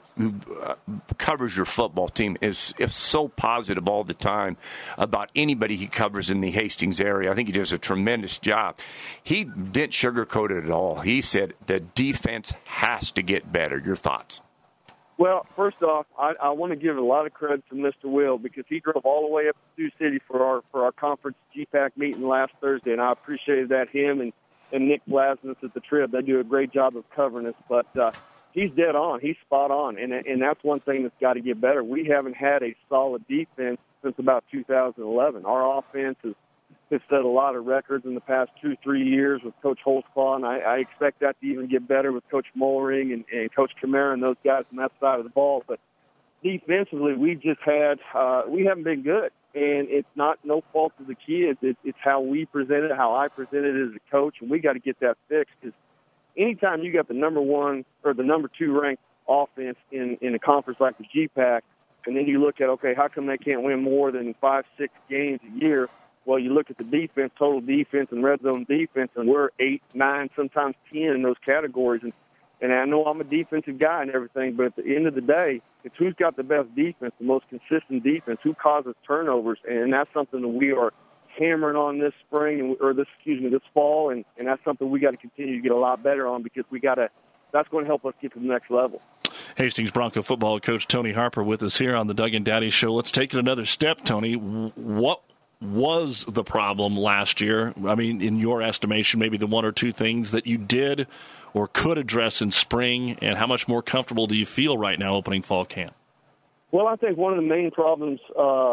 covers your football team, is so positive all the time about anybody he covers in the Hastings area. I think he does a tremendous job. He didn't sugarcoat it at all. He said the defense has to get better. Your thoughts? Well, first off, I want to give a lot of credit to Mr. Will because he drove all the way up to Sioux City for our conference GPAC meeting last Thursday, and I appreciated that. Him and Nick Blasness at the Trib, they do a great job of covering us. But he's dead on. He's spot on, and that's one thing that's got to get better. We haven't had a solid defense since about 2011. Our offense has set a lot of records in the past 2-3 years with Coach Holtzclaw, and I expect that to even get better with Coach Mollering and Coach Kamara and those guys on that side of the ball. But defensively, we haven't been good, and it's no fault of the kids. It's how we present it, how I present it as a coach, and we got to get that fixed because anytime you got the number 1 or the number 2 ranked offense in a conference like the GPAC, and then you look at, okay, how come they can't win more than 5-6 games a year? Well, you look at the defense, total defense, and red zone defense, and we're 8, 9, sometimes 10 in those categories. And I know I'm a defensive guy and everything, but at the end of the day, it's who's got the best defense, the most consistent defense, who causes turnovers, and that's something that we are hammering on this spring this fall, and that's something we got to continue to get a lot better on because that's going to help us get to the next level. Hastings Bronco football coach Tony Harper with us here on the Doug and Daddy Show. Let's take it another step, Tony. What was the problem last year? I mean, in your estimation, maybe the 1 or 2 things that you did or could address in spring, and how much more comfortable do you feel right now opening fall camp? Well, I think one of the main problems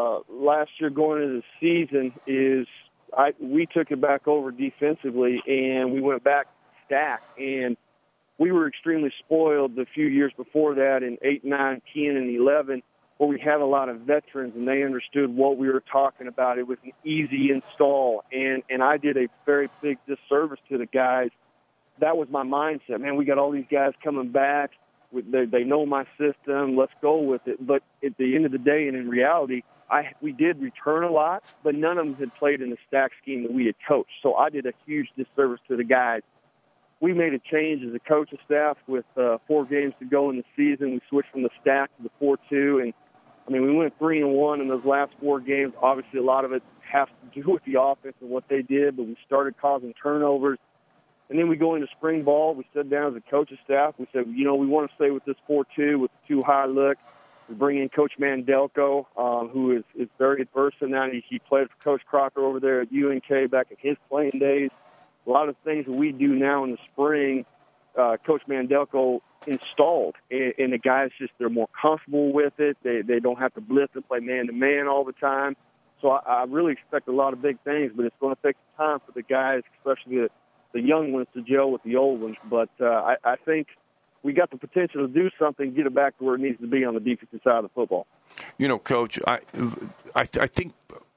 last year going into the season is we took it back over defensively, and we went back stacked, and we were extremely spoiled the few years before that in 8, 9, 10, and 11, where we had a lot of veterans, and they understood what we were talking about. It was an easy install, and I did a very big disservice to the guys. That was my mindset. Man, we got all these guys coming back. They know my system. Let's go with it. But at the end of the day and in reality, we did return a lot, but none of them had played in the stack scheme that we had coached. So I did a huge disservice to the guys. We made a change as a coaching staff with 4 games to go in the season. We switched from the stack to the 4-2, and we went 3-1 in those last 4 games. Obviously, a lot of it has to do with the offense and what they did, but we started causing turnovers. And then we go into spring ball. We sat down as a coaching staff. We said, we want to stay with this 4-2 with the 2-high look. We bring in Coach Mandelko, who is very versatile now. He played for Coach Crocker over there at UNK back in his playing days. A lot of things that we do now in the spring, Coach Mandelko installed, and the guys they're more comfortable with it. They don't have to blitz and play man-to-man all the time. So I really expect a lot of big things, but it's going to take time for the guys, especially the young ones, to gel with the old ones. But I think we got the potential to do something, get it back to where it needs to be on the defensive side of the football. Coach, I think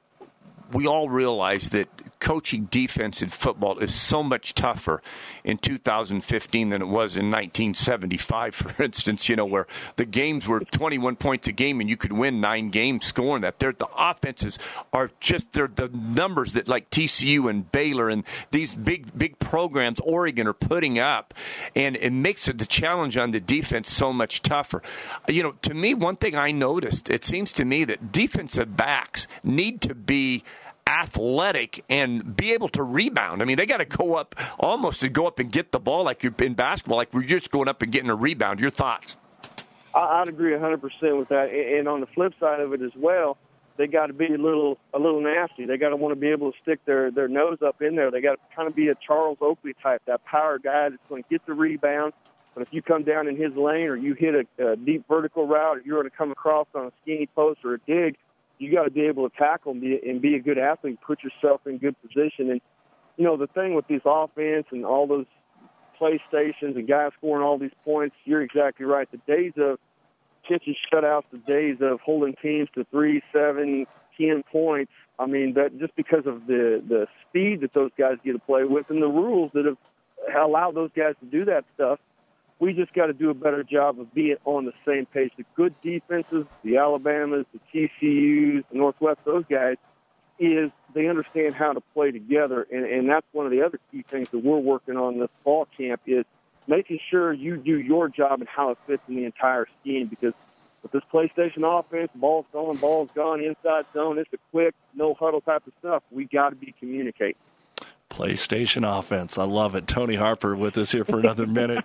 we all realize that coaching defense in football is so much tougher in 2015 than it was in 1975, for instance, where the games were 21 points a game and you could win 9 games scoring that. The offenses are they're the numbers that like TCU and Baylor and these big programs Oregon are putting up, and it makes the challenge on the defense so much tougher. To me, one thing I noticed, it seems to me that defensive backs need to be athletic and be able to rebound. They got to go up and get the ball like you're in basketball, like we're just going up and getting a rebound. Your thoughts? I'd agree 100% with that. And on the flip side of it as well, they got to be a little nasty. They got to want to be able to stick their nose up in there. They got to kind of be a Charles Oakley type, that power guy that's going to get the rebound. But if you come down in his lane or you hit a deep vertical route or you're going to come across on a skinny post or a dig, you got to be able to tackle and be a good athlete, put yourself in good position. And, the thing with this offense and all those PlayStations and guys scoring all these points, you're exactly right. The days of catching shutouts, the days of holding teams to 3, 7, 10 points, that just because of the speed that those guys get to play with and the rules that have allowed those guys to do that stuff, We just got to do a better job of being on the same page. The good defenses, the Alabamas, the TCUs, the Northwest, those guys, is they understand how to play together. And that's one of the other key things that we're working on this fall camp is making sure you do your job and how it fits in the entire scheme. Because with this PlayStation offense, ball's gone, inside zone, it's a quick, no huddle type of stuff. We got to be communicating. PlayStation offense. I love it. Tony Harper with us here for another minute.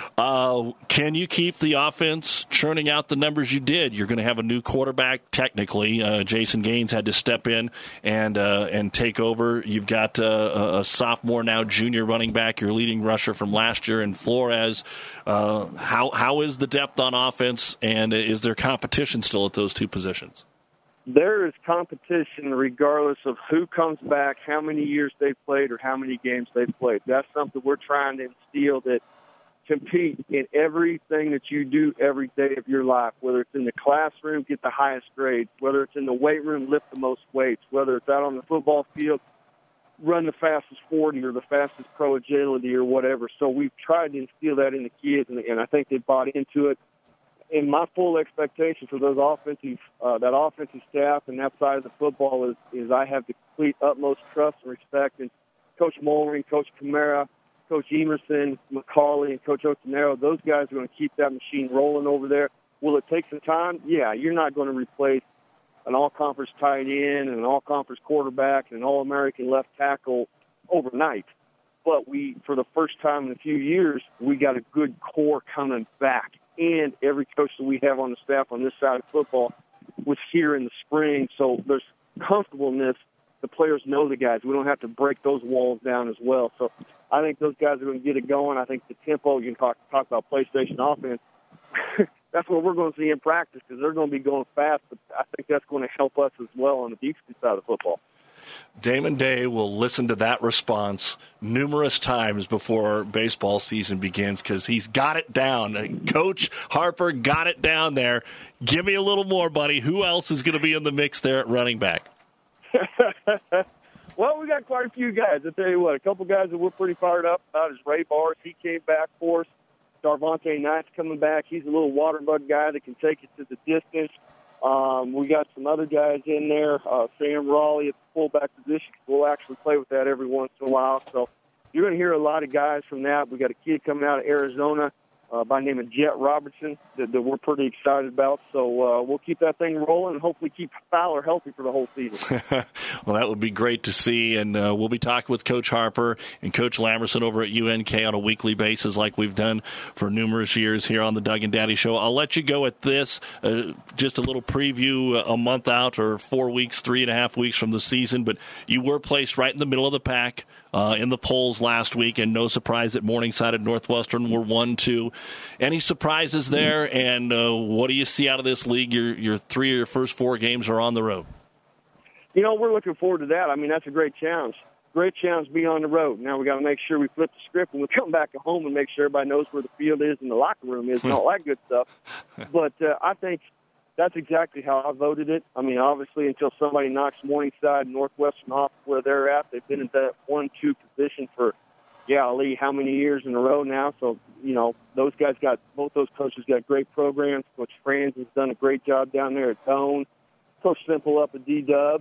Can you keep the offense churning out the numbers you did? You're going to have a new quarterback, technically. Jason Gaines had to step in and take over. You've got a sophomore now, junior running back, your leading rusher from last year in Flores. How is the depth on offense, and is there competition still at those two positions? There is competition regardless of who comes back, how many years they've played, or how many games they've played. That's something we're trying to instill, that compete in everything that you do every day of your life, whether it's in the classroom, get the highest grades, whether it's in the weight room, lift the most weights, whether it's out on the football field, run the fastest 40 or the fastest pro agility or whatever. So we've tried to instill that in the kids, and I think they bought into it. And my full expectation for those that offensive staff and that side of the football is I have the complete utmost trust and respect. And Coach Mollering, Coach Camara, Coach Emerson, McCauley, and Coach Otenero, those guys are going to keep that machine rolling over there. Will it take some time? Yeah, you're not going to replace an all-conference tight end and an all-conference quarterback and an all-American left tackle overnight. But for the first time in a few years, we got a good core coming back. And every coach that we have on the staff on this side of football was here in the spring. So there's comfortableness. The players know the guys. We don't have to break those walls down as well. So I think those guys are going to get it going. I think the tempo, you can talk about PlayStation offense, that's what we're going to see in practice because they're going to be going fast. But I think that's going to help us as well on the defensive side of football. Damon Day will listen to that response numerous times before baseball season begins because he's got it down. Coach Harper got it down there. Give me a little more, buddy. Who else is going to be in the mix there at running back? Well, we got quite a few guys. I'll tell you what, a couple guys that we're pretty fired up about is Ray Bars. He came back for us. Darvonte Knight's coming back. He's a little water bug guy that can take it to the distance. We got some other guys in there. Sam Raleigh at the fullback position. We'll actually play with that every once in a while. So you're going to hear a lot of guys from that. We got a kid coming out of Arizona by the name of Jet Robertson that we're pretty excited about. So we'll keep that thing rolling and hopefully keep Fowler healthy for the whole season. Well, that would be great to see. And we'll be talking with Coach Harper and Coach Lamerson over at UNK on a weekly basis like we've done for numerous years here on the Doug and Daddy Show. I'll let you go at this. Just a little preview a month out or 4 weeks, 3.5 weeks from the season. But you were placed right in the middle of the pack in the polls last week, and no surprise that Morningside and Northwestern were 1-2. Any surprises there, and what do you see out of this league? Your 3 of your first 4 games are on the road. You know, we're looking forward to that. I mean, that's a great challenge. Great challenge to be on the road. Now we got to make sure we flip the script and we come back home and make sure everybody knows where the field is and the locker room is and all that good stuff. But I think that's exactly how I voted it. I mean, obviously, until somebody knocks Morningside and Northwestern off where they're at, they've been in that 1-2 position for, golly, how many years in a row now. So, you know, both those coaches got great programs. Coach Franz has done a great job down there at Doane. Coach Simple up at D-Dub.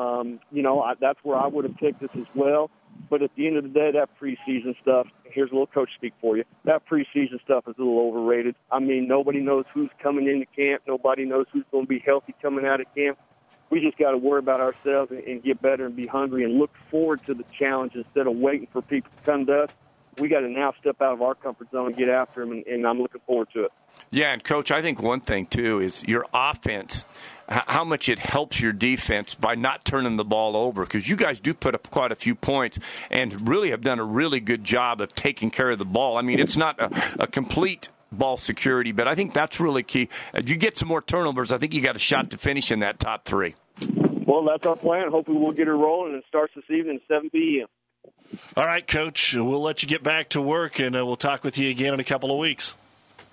That's where I would have picked this as well. But at the end of the day, that preseason stuff, here's a little coach speak for you, that preseason stuff is a little overrated. I mean, nobody knows who's coming into camp. Nobody knows who's going to be healthy coming out of camp. We just got to worry about ourselves and get better and be hungry and look forward to the challenge instead of waiting for people to come to us. We got to now step out of our comfort zone and get after them, and I'm looking forward to it. Yeah, and, Coach, I think one thing, too, is your offense, how much it helps your defense by not turning the ball over, because you guys do put up quite a few points and really have done a really good job of taking care of the ball. I mean, it's not a complete ball security, but I think that's really key. You get some more turnovers, I think you got a shot to finish in that top 3. Well, that's our plan. Hopefully we'll get it rolling, and it starts this evening at 7 p.m. All right, Coach, we'll let you get back to work, and we'll talk with you again in a couple of weeks.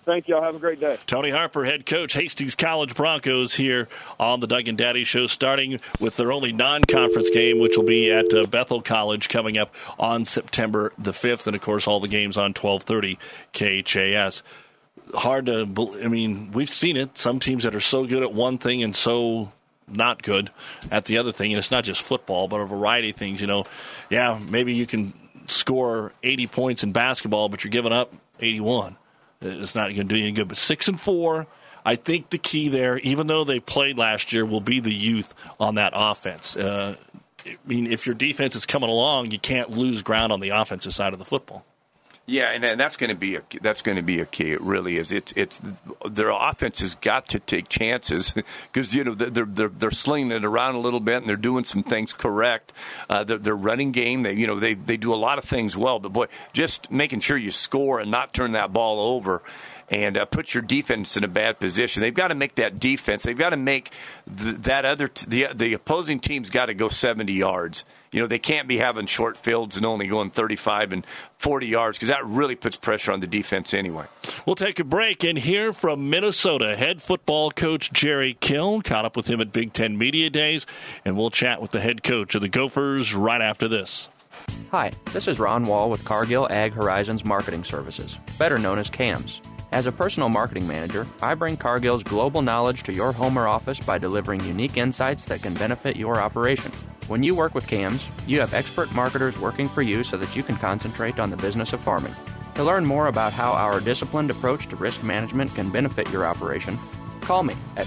Thank you. Have a great day. Tony Harper, head coach, Hastings College Broncos, here on the Doug and Daddy Show, starting with their only non-conference game, which will be at Bethel College coming up on September the 5th. And, of course, all the games on 1230 KHAS. Hard to – I mean, we've seen it. Some teams that are so good at one thing and so not good at the other thing. And it's not just football, but a variety of things. You know, yeah, maybe you can score 80 points in basketball, but you're giving up 81. It's not going to do you any good. But 6-4, I think the key there, even though they played last year, will be the youth on that offense. I mean, if your defense is coming along, you can't lose ground on the offensive side of the football. Yeah, and that's going to be a key. It really is. It's their offense has got to take chances because they're slinging it around a little bit and they're doing some things correct. Their running game, they do a lot of things well. But boy, just making sure you score and not turn that ball over and put your defense in a bad position. They've got to make that defense. They've got to make the opposing team's got to go 70 yards. You know, they can't be having short fields and only going 35 and 40 yards because that really puts pressure on the defense anyway. We'll take a break and hear from Minnesota head football coach Jerry Kill. Caught up with him at Big Ten Media Days, and we'll chat with the head coach of the Gophers right after this. Hi, this is Ron Wall with Cargill Ag Horizons Marketing Services, better known as CAMS. As a personal marketing manager, I bring Cargill's global knowledge to your home or office by delivering unique insights that can benefit your operation. When you work with CAMS, you have expert marketers working for you so that you can concentrate on the business of farming. To learn more about how our disciplined approach to risk management can benefit your operation, call me at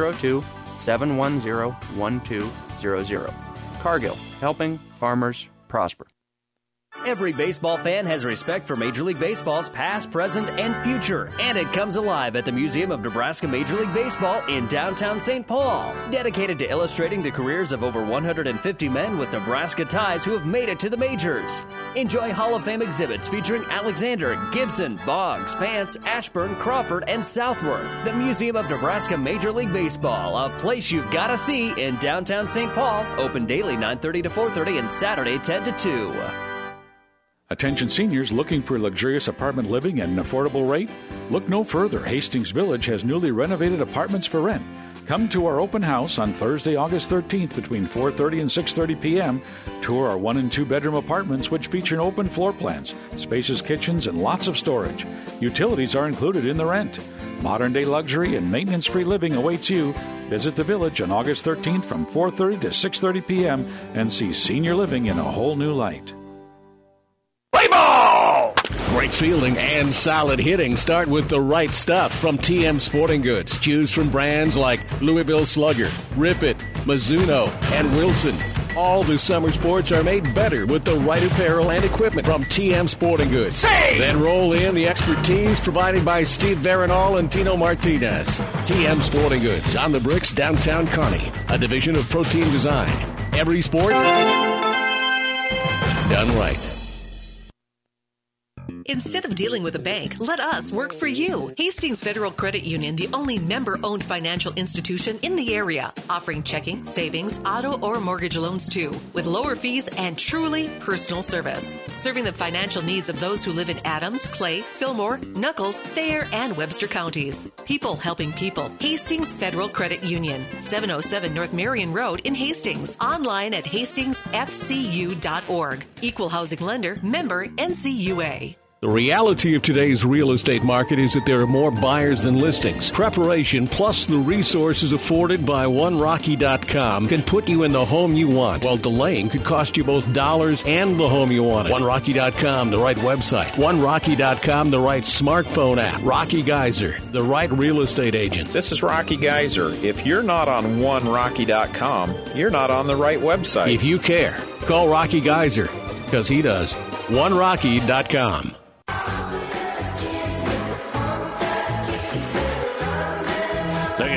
402-710-1200. Cargill, helping farmers prosper. Every baseball fan has respect for Major League Baseball's past, present, and future. And it comes alive at the Museum of Nebraska Major League Baseball in downtown St. Paul. Dedicated to illustrating the careers of over 150 men with Nebraska ties who have made it to the majors. Enjoy Hall of Fame exhibits featuring Alexander, Gibson, Boggs, Vance, Ashburn, Crawford, and Southworth. The Museum of Nebraska Major League Baseball, a place you've got to see in downtown St. Paul. Open daily 9:30 to 4:30 and Saturday 10 to 2. Attention seniors looking for luxurious apartment living at an affordable rate? Look no further. Hastings Village has newly renovated apartments for rent. Come to our open house on Thursday, August 13th between 4:30 and 6:30 p.m. Tour our 1- and 2-bedroom apartments which feature open floor plans, spacious kitchens, and lots of storage. Utilities are included in the rent. Modern-day luxury and maintenance-free living awaits you. Visit the Village on August 13th from 4:30 to 6:30 p.m. and see senior living in a whole new light. Play ball! Great fielding and solid hitting start with the right stuff from TM Sporting Goods. Choose from brands like Louisville Slugger, Rip It, Mizuno, and Wilson. All the summer sports are made better with the right apparel and equipment from TM Sporting Goods. Then roll in the expertise provided by Steve Veronal and Tino Martinez. TM Sporting Goods on the bricks, downtown Kearney, a division of Protein Design. Every sport done right. Instead of dealing with a bank, let us work for you. Hastings Federal Credit Union, the only member-owned financial institution in the area, offering checking, savings, auto, or mortgage loans too, with lower fees and truly personal service. Serving the financial needs of those who live in Adams, Clay, Fillmore, Nuckolls, Thayer, and Webster counties. People helping people. Hastings Federal Credit Union, 707 North Marion Road in Hastings. Online at hastingsfcu.org. Equal housing lender, member NCUA. The reality of today's real estate market is that there are more buyers than listings. Preparation plus the resources afforded by OneRocky.com can put you in the home you want, while delaying could cost you both dollars and the home you wanted. OneRocky.com, the right website. OneRocky.com, the right smartphone app. Rocky Geyser, the right real estate agent. This is Rocky Geyser. If you're not on OneRocky.com, you're not on the right website. If you care, call Rocky Geyser, because he does. OneRocky.com. Doug and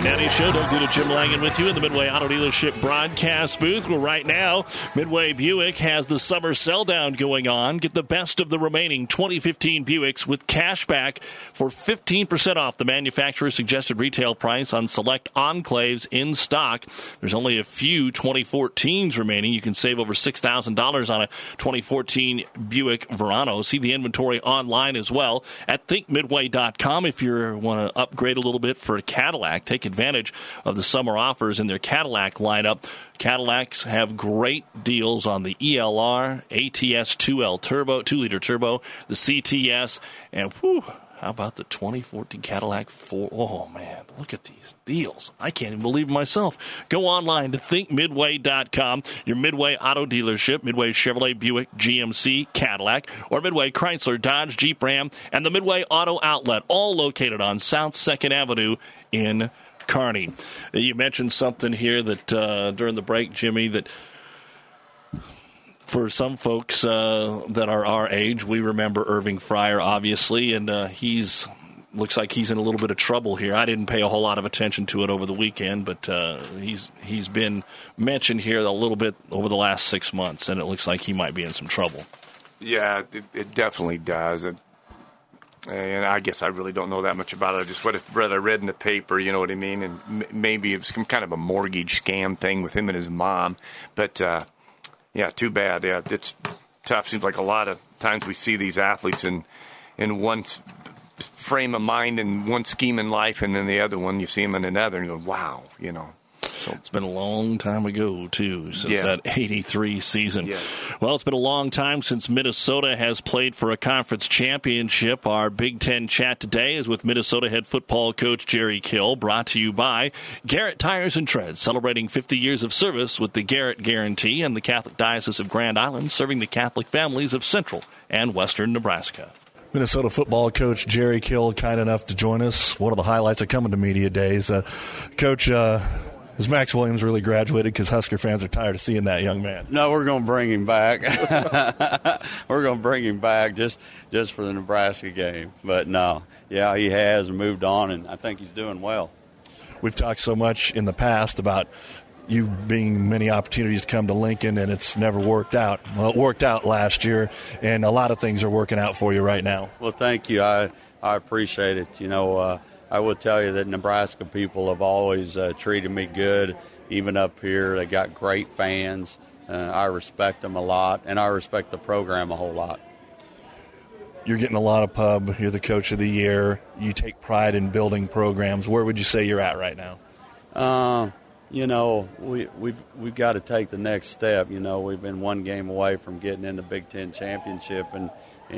Daddy Show. Doug Duda, Jim Langan with you in the Midway Auto Dealership broadcast booth, where right now Midway Buick has the summer sell down going on. Get the best of the remaining 2015 Buicks with cash back for 15% off the manufacturer's suggested retail price on select Enclaves in stock. There's only a few 2014s remaining. You can save over $6,000 on a 2014 Buick Verano. See the inventory online as well at thinkmidway.com. If you want to upgrade a little bit for a Cadillac, take advantage of the summer offers in their Cadillac lineup. Cadillacs have great deals on the ELR, ATS 2L Turbo, 2-liter turbo, the CTS, and how about the 2014 Cadillac 4? Oh, man, look at these deals. I can't even believe it myself. Go online to thinkmidway.com, your Midway Auto dealership, Midway Chevrolet, Buick, GMC, Cadillac, or Midway Chrysler, Dodge, Jeep, Ram, and the Midway Auto Outlet, all located on South 2nd Avenue in Kearney. You mentioned something here that during the break, Jimmy, that for some folks that are our age, we remember Irving Fryer, obviously, and looks like he's in a little bit of trouble here. I didn't pay a whole lot of attention to it over the weekend, but he's been mentioned here a little bit over the last 6 months, and it looks like he might be in some trouble. Yeah, it definitely does. And I guess I really don't know that much about it. I just what I read in the paper, you know what I mean? And maybe it was some kind of a mortgage scam thing with him and his mom. But, yeah, too bad. Yeah, it's tough. Seems like a lot of times we see these athletes in one frame of mind and one scheme in life, and then the other one, you see them in another, and you go, wow, you know. So it's been a long time ago, too, since that 83 season. Yeah. Well, it's been a long time since Minnesota has played for a conference championship. Our Big Ten chat today is with Minnesota head football coach Jerry Kill, brought to you by Garrett Tires and Treads, celebrating 50 years of service with the Garrett Guarantee and the Catholic Diocese of Grand Island, serving the Catholic families of central and western Nebraska. Minnesota football coach Jerry Kill, kind enough to join us. One of the highlights of coming to media days. Coach, has Max Williams really graduated? Because Husker fans are tired of seeing that young man. No, we're going to bring him back. We're going to bring him back just for the Nebraska game. But no, yeah, he has moved on, and I think he's doing well. We've talked so much in the past about you being many opportunities to come to Lincoln, and it's never worked out. Well, it worked out last year, and a lot of things are working out for you right now. Well, thank you. I appreciate it. You know, I will tell you that Nebraska people have always treated me good, even up here. They got great fans. I respect them a lot, and I respect the program a whole lot. You're getting a lot of pub. You're the coach of the year. You take pride in building programs. Where would you say you're at right now? You know, we've got to take the next step. You know, we've been one game away from getting in the Big Ten championship, and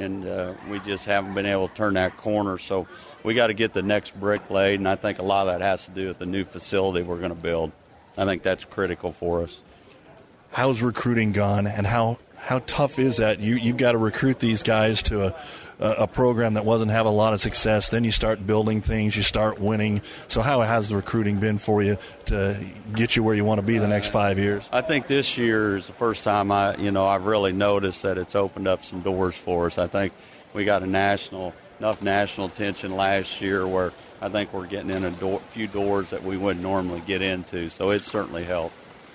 we just haven't been able to turn that corner. So we got to get the next brick laid, and I think a lot of that has to do with the new facility we're going to build. I think that's critical for us. How's recruiting gone, and how tough is that? You've got to recruit these guys to a program that wasn't having a lot of success. Then you start building things, you start winning. So how has the recruiting been for you to get you where you want to be the next 5 years? I think this year is the first time I've really noticed that it's opened up some doors for us. I think we got enough national attention last year where I think we're getting in a few doors that we wouldn't normally get into. So it certainly helped.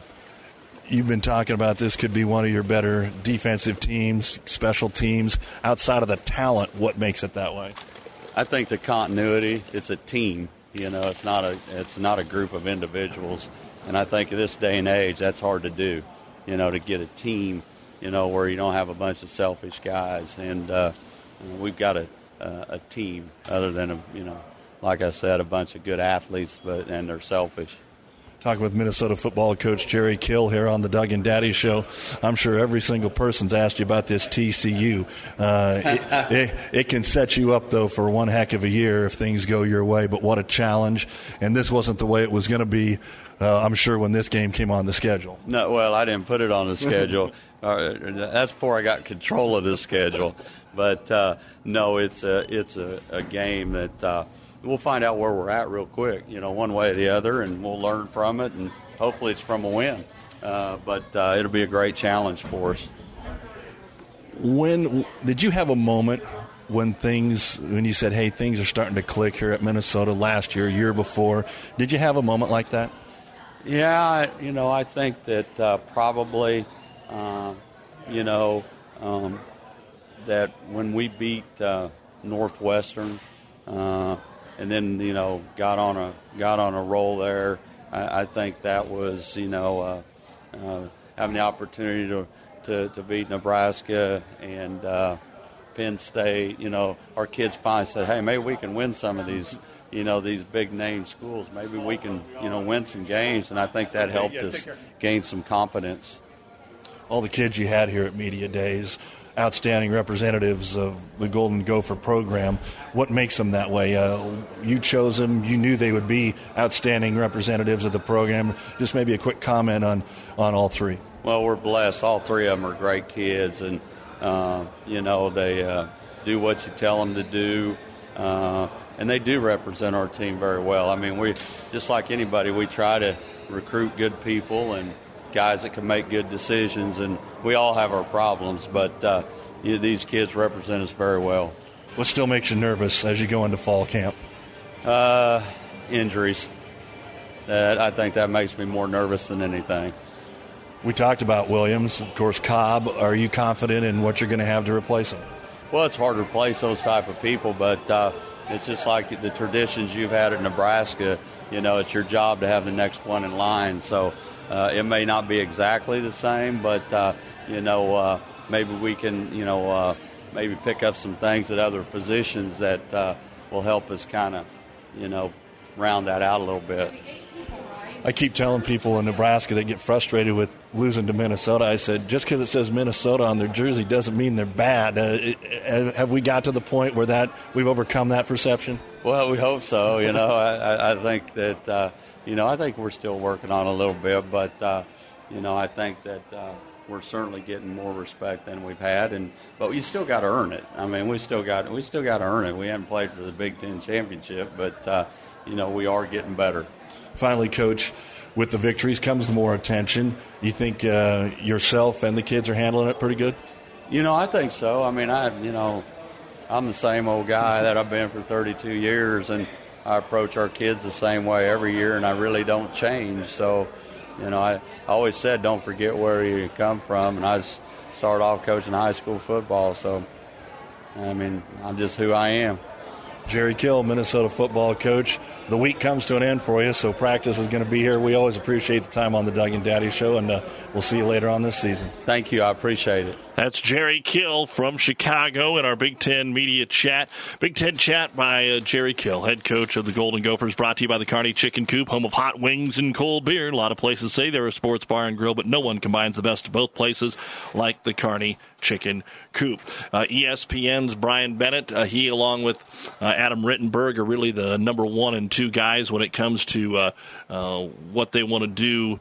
You've been talking about this could be one of your better defensive teams, special teams. Outside of the talent, what makes it that way? I think the continuity. It's a team. You know, it's not a group of individuals. And I think in this day and age, that's hard to do. You know, to get a team, you know, where you don't have a bunch of selfish guys. And we've got a team other than like I said, a bunch of good athletes, and they're selfish. Talking with Minnesota football coach Jerry Kill here on the Doug and Daddy Show. I'm sure every single person's asked you about this TCU. It can set you up, though, for one heck of a year if things go your way, but what a challenge. And this wasn't the way it was going to be, I'm sure, when this game came on the schedule. No, well, I didn't put it on the schedule. That's before I got control of the schedule. But, no, it's a game that we'll find out where we're at real quick, one way or the other, and we'll learn from it, and hopefully it's from a win. But it'll be a great challenge for us. When did you have a moment when you said, hey, things are starting to click here at Minnesota last year before? Did you have a moment like that? Yeah, I think that probably, that when we beat Northwestern and then, got on a roll there, I think that was, having the opportunity to beat Nebraska and Penn State. Our kids finally said, hey, maybe we can win some of these, these big name schools. Maybe we can, win some games, and I think that helped us gain some confidence. All the kids you had here at Media Days, outstanding representatives of the Golden Gopher program. What makes them that way? You chose them. You knew they would be outstanding representatives of the program. Just maybe a quick comment on all three. Well, we're blessed. All three of them are great kids, and, they do what you tell them to do, and they do represent our team very well. I mean, we just like anybody, we try to recruit good people and guys that can make good decisions, and we all have our problems, but these kids represent us very well. What still makes you nervous as you go into fall camp? Injuries. I think that makes me more nervous than anything. We talked about Williams, of course, Cobb. Are you confident in what you're going to have to replace him? Well, it's hard to replace those type of people, but it's just like the traditions you've had at Nebraska. It's your job to have the next one in line, so it may not be exactly the same, but, maybe we can, maybe pick up some things at other positions that will help us kind of, round that out a little bit. I keep telling people in Nebraska they get frustrated with losing to Minnesota. I said, just because it says Minnesota on their jersey doesn't mean they're bad. Have we got to the point where we've overcome that perception? Well, we hope so. I think that, I think we're still working on it a little bit, but, I think that we're certainly getting more respect than we've had, but you still got to earn it. I mean, we still got to earn it. We haven't played for the Big Ten championship, but, we are getting better. Finally, Coach, with the victories comes more attention. You think yourself and the kids are handling it pretty good? I think so. I mean, I'm the same old guy that I've been for 32 years, and I approach our kids the same way every year, and I really don't change. So, I always said don't forget where you come from, and I started off coaching high school football. So, I mean, I'm just who I am. Jerry Kill, Minnesota football coach. The week comes to an end for you, so practice is going to be here. We always appreciate the time on the Doug and Daddy Show, and we'll see you later on this season. Thank you. I appreciate it. That's Jerry Kill from Chicago in our Big Ten Media Chat. Big Ten Chat by Jerry Kill, head coach of the Golden Gophers, brought to you by the Kearney Chicken Coop, home of hot wings and cold beer. A lot of places say they're a sports bar and grill, but no one combines the best of both places like the Kearney Chicken Coop. ESPN's Brian Bennett, he along with Adam Rittenberg are really the number 1 and 2 guys when it comes to what they want to do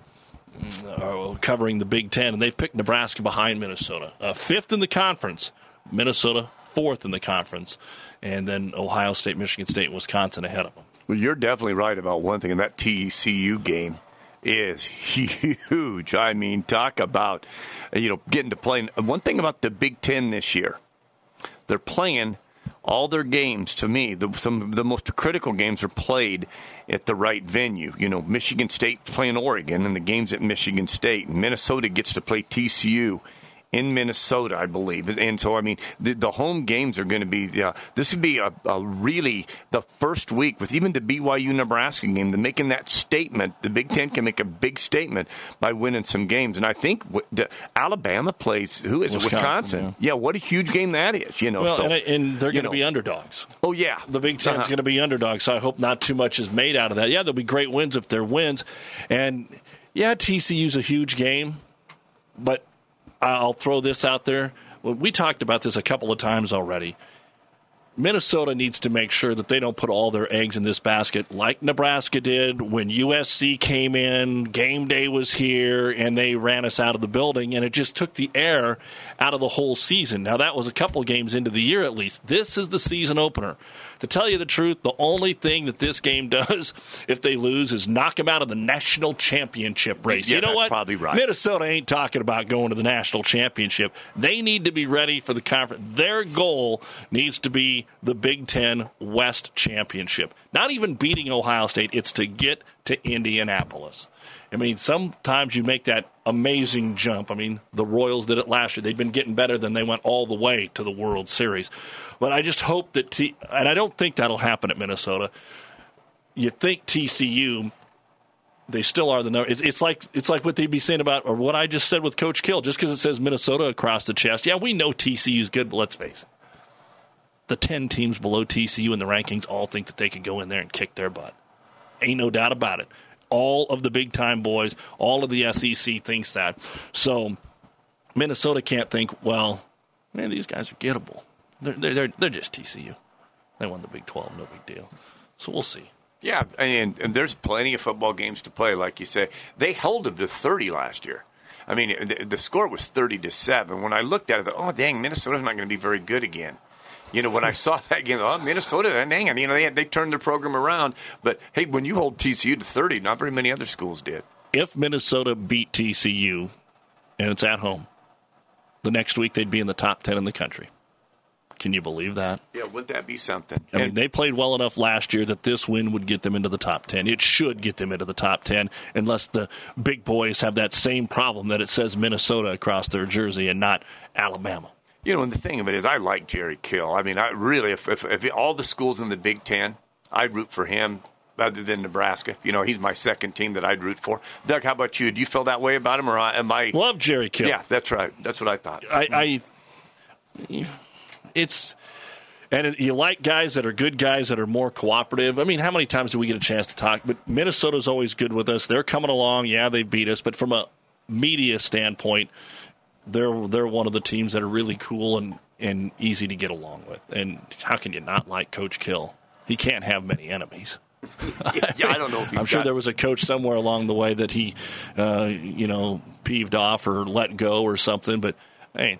covering the Big Ten, and they've picked Nebraska behind Minnesota. 5th in the conference, Minnesota 4th in the conference, and then Ohio State, Michigan State, and Wisconsin ahead of them. Well, you're definitely right about one thing, and that TCU game is huge. I mean, talk about, getting to play. One thing about the Big Ten this year, they're playing all their games, to me, some of the most critical games are played at the right venue. Michigan State playing Oregon, and the game's at Michigan State. And Minnesota gets to play TCU in Minnesota, I believe. And so, I mean, the home games are going to be, this would be a really the first week with even the BYU-Nebraska game, making that statement. The Big Ten can make a big statement by winning some games. And I think Alabama plays, who is it? Wisconsin. Yeah, what a huge game that is. And they're going to be underdogs. Oh, yeah. The Big Ten's going to be underdogs, so I hope not too much is made out of that. Yeah, there'll be great wins if they're wins. And, yeah, TCU's a huge game, but I'll throw this out there. Well, we talked about this a couple of times already. Minnesota needs to make sure that they don't put all their eggs in this basket like Nebraska did when USC came in, game day was here, and they ran us out of the building, and it just took the air out of the whole season. Now, that was a couple of games into the year at least. This is the season opener. To tell you the truth, the only thing that this game does if they lose is knock them out of the national championship race. Yeah, you know that's what? Probably right. Minnesota ain't talking about going to the national championship. They need to be ready for the conference. Their goal needs to be the Big Ten West Championship. Not even beating Ohio State. It's to get to Indianapolis. I mean, sometimes you make that amazing jump. I mean, the Royals did it last year. They've been getting better than they went all the way to the World Series. But I just hope that and I don't think that'll happen at Minnesota. You think TCU, they still are the number. It's like what they'd be saying about, or what I just said with Coach Kill, just because it says Minnesota across the chest. Yeah, we know TCU's good, but let's face it. The 10 teams below TCU in the rankings all think that they could go in there and kick their butt. Ain't no doubt about it. All of the big-time boys, all of the SEC thinks that. So Minnesota can't think, well, man, these guys are gettable. They're just TCU. They won the Big 12, no big deal. So we'll see. Yeah, and there's plenty of football games to play, like you say. They held them to 30 last year. I mean, the score was 30-7. When I looked at it, I thought, oh, dang, Minnesota's not going to be very good again. You know, when I saw that game, Minnesota, dang it, you know, they turned their program around. But, hey, when you hold TCU to 30, not very many other schools did. If Minnesota beat TCU, and it's at home, the next week they'd be in the top 10 in the country. Can you believe that? Yeah, wouldn't that be something? I mean, they played well enough last year that this win would get them into the top 10. It should get them into the top 10, unless the big boys have that same problem that it says Minnesota across their jersey and not Alabama. You know, and the thing of it is, I like Jerry Kill. I mean, I really, if all the schools in the Big Ten, I'd root for him other than Nebraska. You know, he's my second team that I'd root for. Doug, how about you? Do you feel that way about him, or am I? Love Jerry Kill. Yeah, that's right. That's what I thought. And you like guys that are good guys that are more cooperative. I mean, how many times do we get a chance to talk? But Minnesota's always good with us. They're coming along. Yeah, they beat us. But from a media standpoint, they're one of the teams that are really cool and easy to get along with. And how can you not like Coach Kill? He can't have many enemies. Yeah, I don't know if he's I'm sure there was a coach somewhere along the way that he, peeved off or let go or something. But, hey,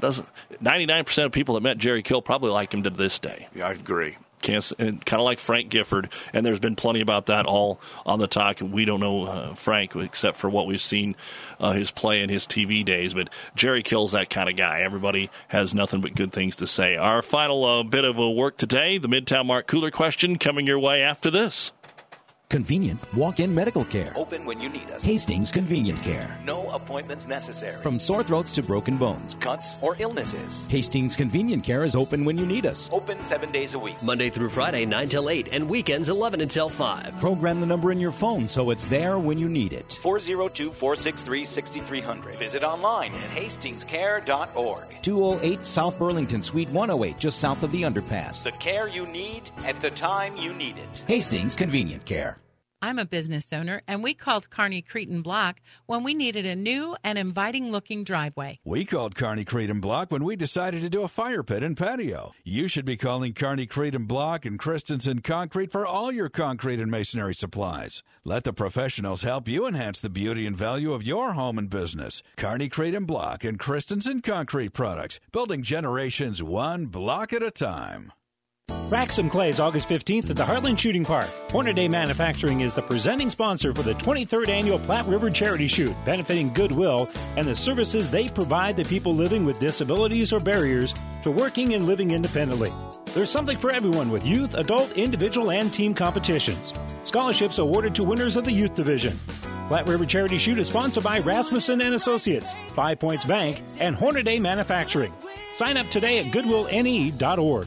99% of people that met Jerry Kill probably like him to this day. Yeah, I agree. Kind of like Frank Gifford, and there's been plenty about that all on the talk. We don't know Frank except for what we've seen his play in his TV days, but Jerry Kill's that kind of guy. Everybody has nothing but good things to say. Our final bit of work today, the Midtown Mark Cooler question, coming your way after this. Convenient walk-in medical care. Open when you need us. Hastings Convenient Care. No appointments necessary. From sore throats to broken bones. Cuts or illnesses. Hastings Convenient Care is open when you need us. Open 7 days a week. Monday through Friday, 9 till 8, and weekends 11 until 5. Program the number in your phone so it's there when you need it. 402-463-6300. Visit online at hastingscare.org. 208 South Burlington, Suite 108, just south of the underpass. The care you need at the time you need it. Hastings Convenient Care. I'm a business owner, and we called Kearney Cretin Block when we needed a new and inviting-looking driveway. We called Kearney Cretin Block when we decided to do a fire pit and patio. You should be calling Kearney Cretin Block and Christensen Concrete for all your concrete and masonry supplies. Let the professionals help you enhance the beauty and value of your home and business. Kearney Cretin Block and Christensen Concrete Products, building generations one block at a time. Rack some clays August 15th at the Heartland Shooting Park. Hornaday Manufacturing is the presenting sponsor for the 23rd Annual Platte River Charity Shoot, benefiting Goodwill and the services they provide to people living with disabilities or barriers to working and living independently. There's something for everyone with youth, adult, individual, and team competitions. Scholarships awarded to winners of the youth division. Platte River Charity Shoot is sponsored by Rasmussen & Associates, 5 Points Bank, and Hornaday Manufacturing. Sign up today at goodwillne.org.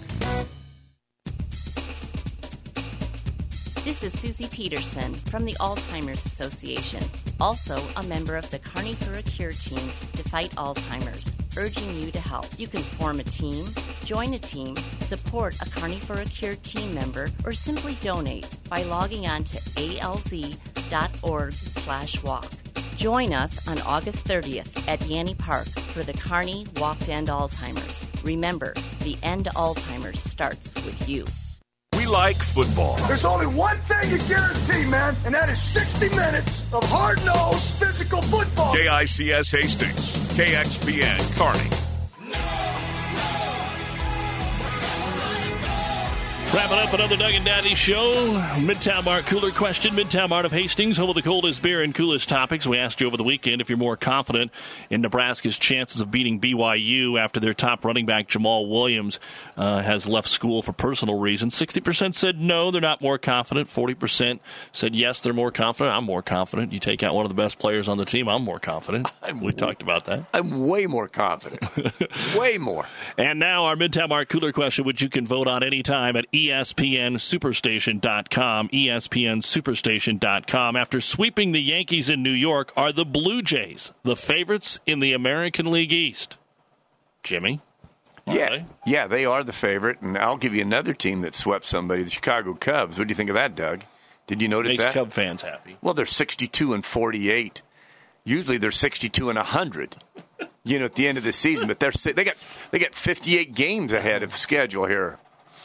This is Susie Peterson from the Alzheimer's Association, also a member of the Kearney for a Cure team to fight Alzheimer's, urging you to help. You can form a team, join a team, support a Kearney for a Cure team member, or simply donate by logging on to alz.org/walk. Join us on August 30th at Yanni Park for the Kearney Walk to End Alzheimer's. Remember, the end to Alzheimer's starts with you. We like football. There's only one thing you guarantee, man, and that is 60 minutes of hard-nosed physical football. KICS Hastings, KXPN Kearney. Wrapping up another Doug and Daddy show. Midtown Mart cooler question. Midtown Mart of Hastings, home of the coldest beer and coolest topics. We asked you over the weekend if you're more confident in Nebraska's chances of beating BYU after their top running back, Jamal Williams, has left school for personal reasons. 60% said no, they're not more confident. 40% said yes, they're more confident. I'm more confident. You take out one of the best players on the team, I'm more confident. We talked about that. I'm way more confident. Way more. And now our Midtown Mart cooler question, which you can vote on anytime at ESPNSuperstation.com, ESPNSuperstation.com. After sweeping the Yankees in New York, are the Blue Jays the favorites in the American League East? Jimmy? Yeah, they are the favorite. And I'll give you another team that swept somebody, the Chicago Cubs. What do you think of that, Doug? Did you notice that? Makes Cub fans happy. Well, they're 62-48. Usually they're 62-100. You know, at the end of the season, but they got 58 games ahead of schedule here.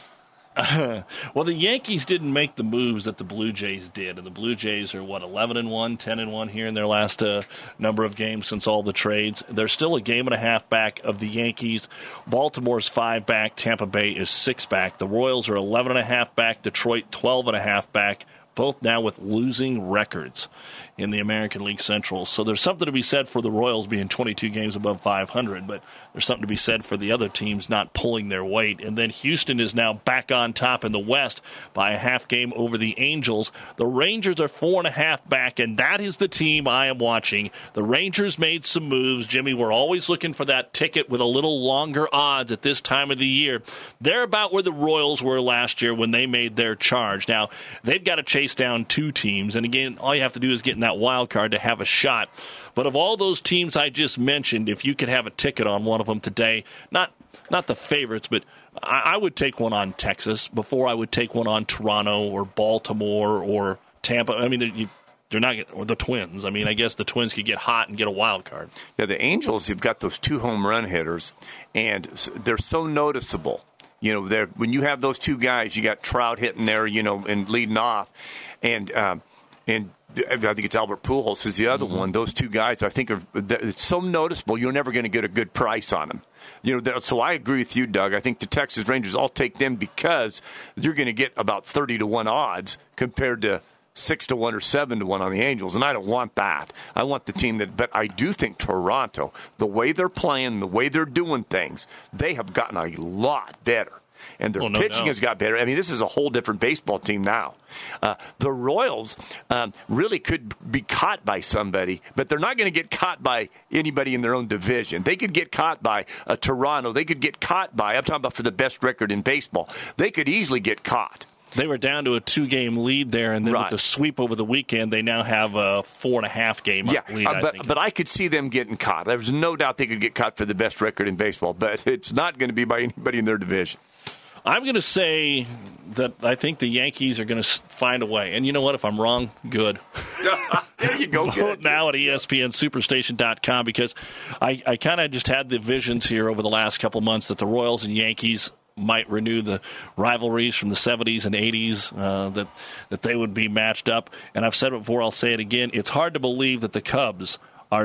Well, the Yankees didn't make the moves that the Blue Jays did, and the Blue Jays are, 11-1, 10-1 here in their last number of games since all the trades. They're still a game and a half back of the Yankees. Baltimore's 5 back. Tampa Bay is 6 back. The Royals are 11.5 back. Detroit 12.5 back. Both now with losing records in the American League Central. So there's something to be said for the Royals being 22 games above 500, but there's something to be said for the other teams not pulling their weight. And then Houston is now back on top in the West by a half game over the Angels. The Rangers are 4.5 back, and that is the team I am watching. The Rangers made some moves. Jimmy, we're always looking for that ticket with a little longer odds at this time of the year. They're about where the Royals were last year when they made their charge. Now, they've got to chase down 2 teams, and again, all you have to do is get in that wild card to have a shot. But of all those teams I just mentioned, if you could have a ticket on one of them today, not the favorites, but I would take one on Texas before I would take one on Toronto or Baltimore or Tampa. I mean, they're not, or the Twins. I mean, I guess the Twins could get hot and get a wild card. Yeah, the Angels have got those 2 home run hitters, and they're so noticeable. You know, when you have those 2 guys, you got Trout hitting there, and leading off, and I think it's Albert Pujols is the other one. Those 2 guys, I think, it's so noticeable. You're never going to get a good price on them. So I agree with you, Doug. I think the Texas Rangers, I'll take them because you're going to get about 30-1 odds compared to 6-1 or 7-1 on the Angels, and I don't want that. I want the team that. But I do think Toronto, the way they're playing, the way they're doing things, they have gotten a lot better. And their pitching has got better. I mean, this is a whole different baseball team now. The Royals really could be caught by somebody, but they're not going to get caught by anybody in their own division. They could get caught by Toronto. They could get caught by, I'm talking about for the best record in baseball, they could easily get caught. They were down to a 2-game lead there, and then with the sweep over the weekend, they now have a 4.5-game lead. But I could see them getting caught. There's no doubt they could get caught for the best record in baseball, but it's not going to be by anybody in their division. I'm going to say that I think the Yankees are going to find a way. And you know what? If I'm wrong, good. There you go. Vote now at ESPNSuperstation.com because I kind of just had the visions here over the last couple months that the Royals and Yankees might renew the rivalries from the 70s and 80s, that they would be matched up. And I've said it before, I'll say it again. It's hard to believe that the Cubs are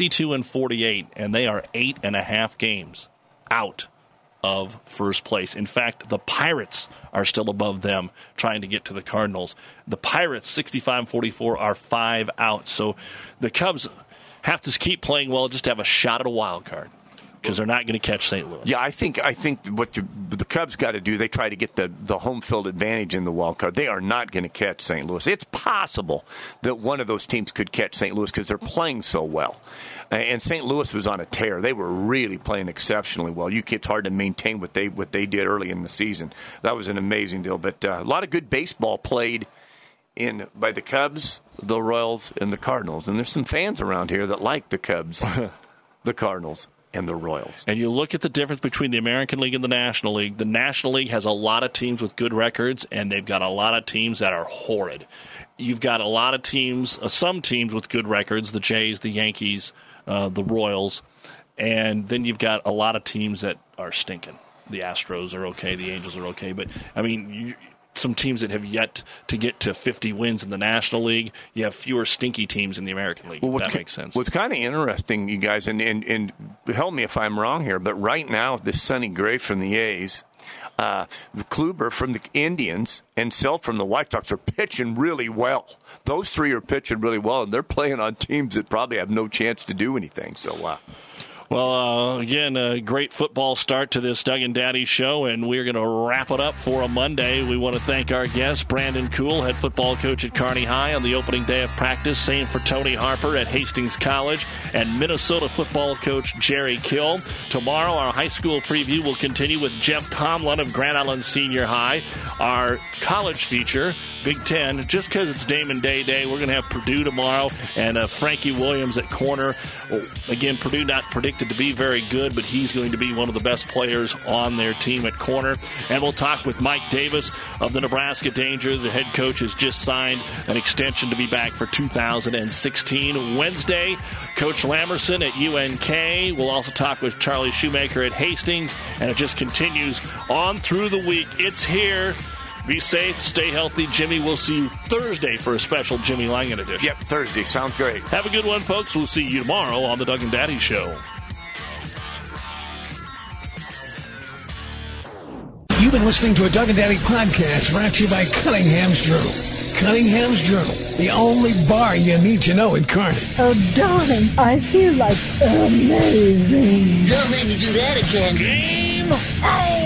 62-48, and they are 8.5 games out of first place. In fact, the Pirates are still above them trying to get to the Cardinals. The Pirates, 65-44, are 5 out. So the Cubs have to keep playing well just to have a shot at a wild card because they're not going to catch St. Louis. Yeah, I think what the Cubs got to do, they try to get the home field advantage in the wild card. They are not going to catch St. Louis. It's possible that one of those teams could catch St. Louis because they're playing so well. And St. Louis was on a tear. They were really playing exceptionally well. It's hard to maintain what they did early in the season. That was an amazing deal. But a lot of good baseball played by the Cubs, the Royals, and the Cardinals. And there's some fans around here that like the Cubs, the Cardinals, and the Royals. And you look at the difference between the American League and the National League. The National League has a lot of teams with good records, and they've got a lot of teams that are horrid. You've got a lot of teams, some teams with good records, the Jays, the Yankees, the Royals, And then you've got a lot of teams that are stinking. The Astros are okay. The Angels are okay. But, I mean, some teams that have yet to get to 50 wins in the National League, you have fewer stinky teams in the American League, if that makes sense. What's kind of interesting, you guys, and help me if I'm wrong here, but right now, this Sonny Gray from the A's, the Kluber from the Indians, and Self from the White Sox are pitching really well. Those three are pitching really well, and they're playing on teams that probably have no chance to do anything. So, Well, again, a great football start to this Doug and Daddy show, and we're going to wrap it up for a Monday. We want to thank our guest, Brandon Kuhl, head football coach at Kearney High on the opening day of practice. Same for Tony Harper at Hastings College, and Minnesota football coach Jerry Kill. Tomorrow, our high school preview will continue with Jeff Tomlin of Grand Island Senior High. Our college feature, Big Ten, just because it's Damon Day, we're going to have Purdue tomorrow and Frankie Williams at corner. Well, again, Purdue not predicted to be very good, but he's going to be one of the best players on their team at corner. And we'll talk with Mike Davis of the Nebraska Danger. The head coach has just signed an extension to be back for 2016. Wednesday, Coach Lamerson at UNK. We'll also talk with Charlie Shoemaker at Hastings, and it just continues on through the week. It's here. Be safe, stay healthy. Jimmy, we'll see you Thursday for a special Jimmy Langan edition. Yep, Thursday. Sounds great. Have a good one, folks. We'll see you tomorrow on the Doug and Daddy Show. You've been listening to a Doug and Daddy podcast brought to you by Cunningham's Journal. Cunningham's Journal, the only bar you need to know in Kearney. Oh, darling, I feel like amazing. Don't make me do that again. Game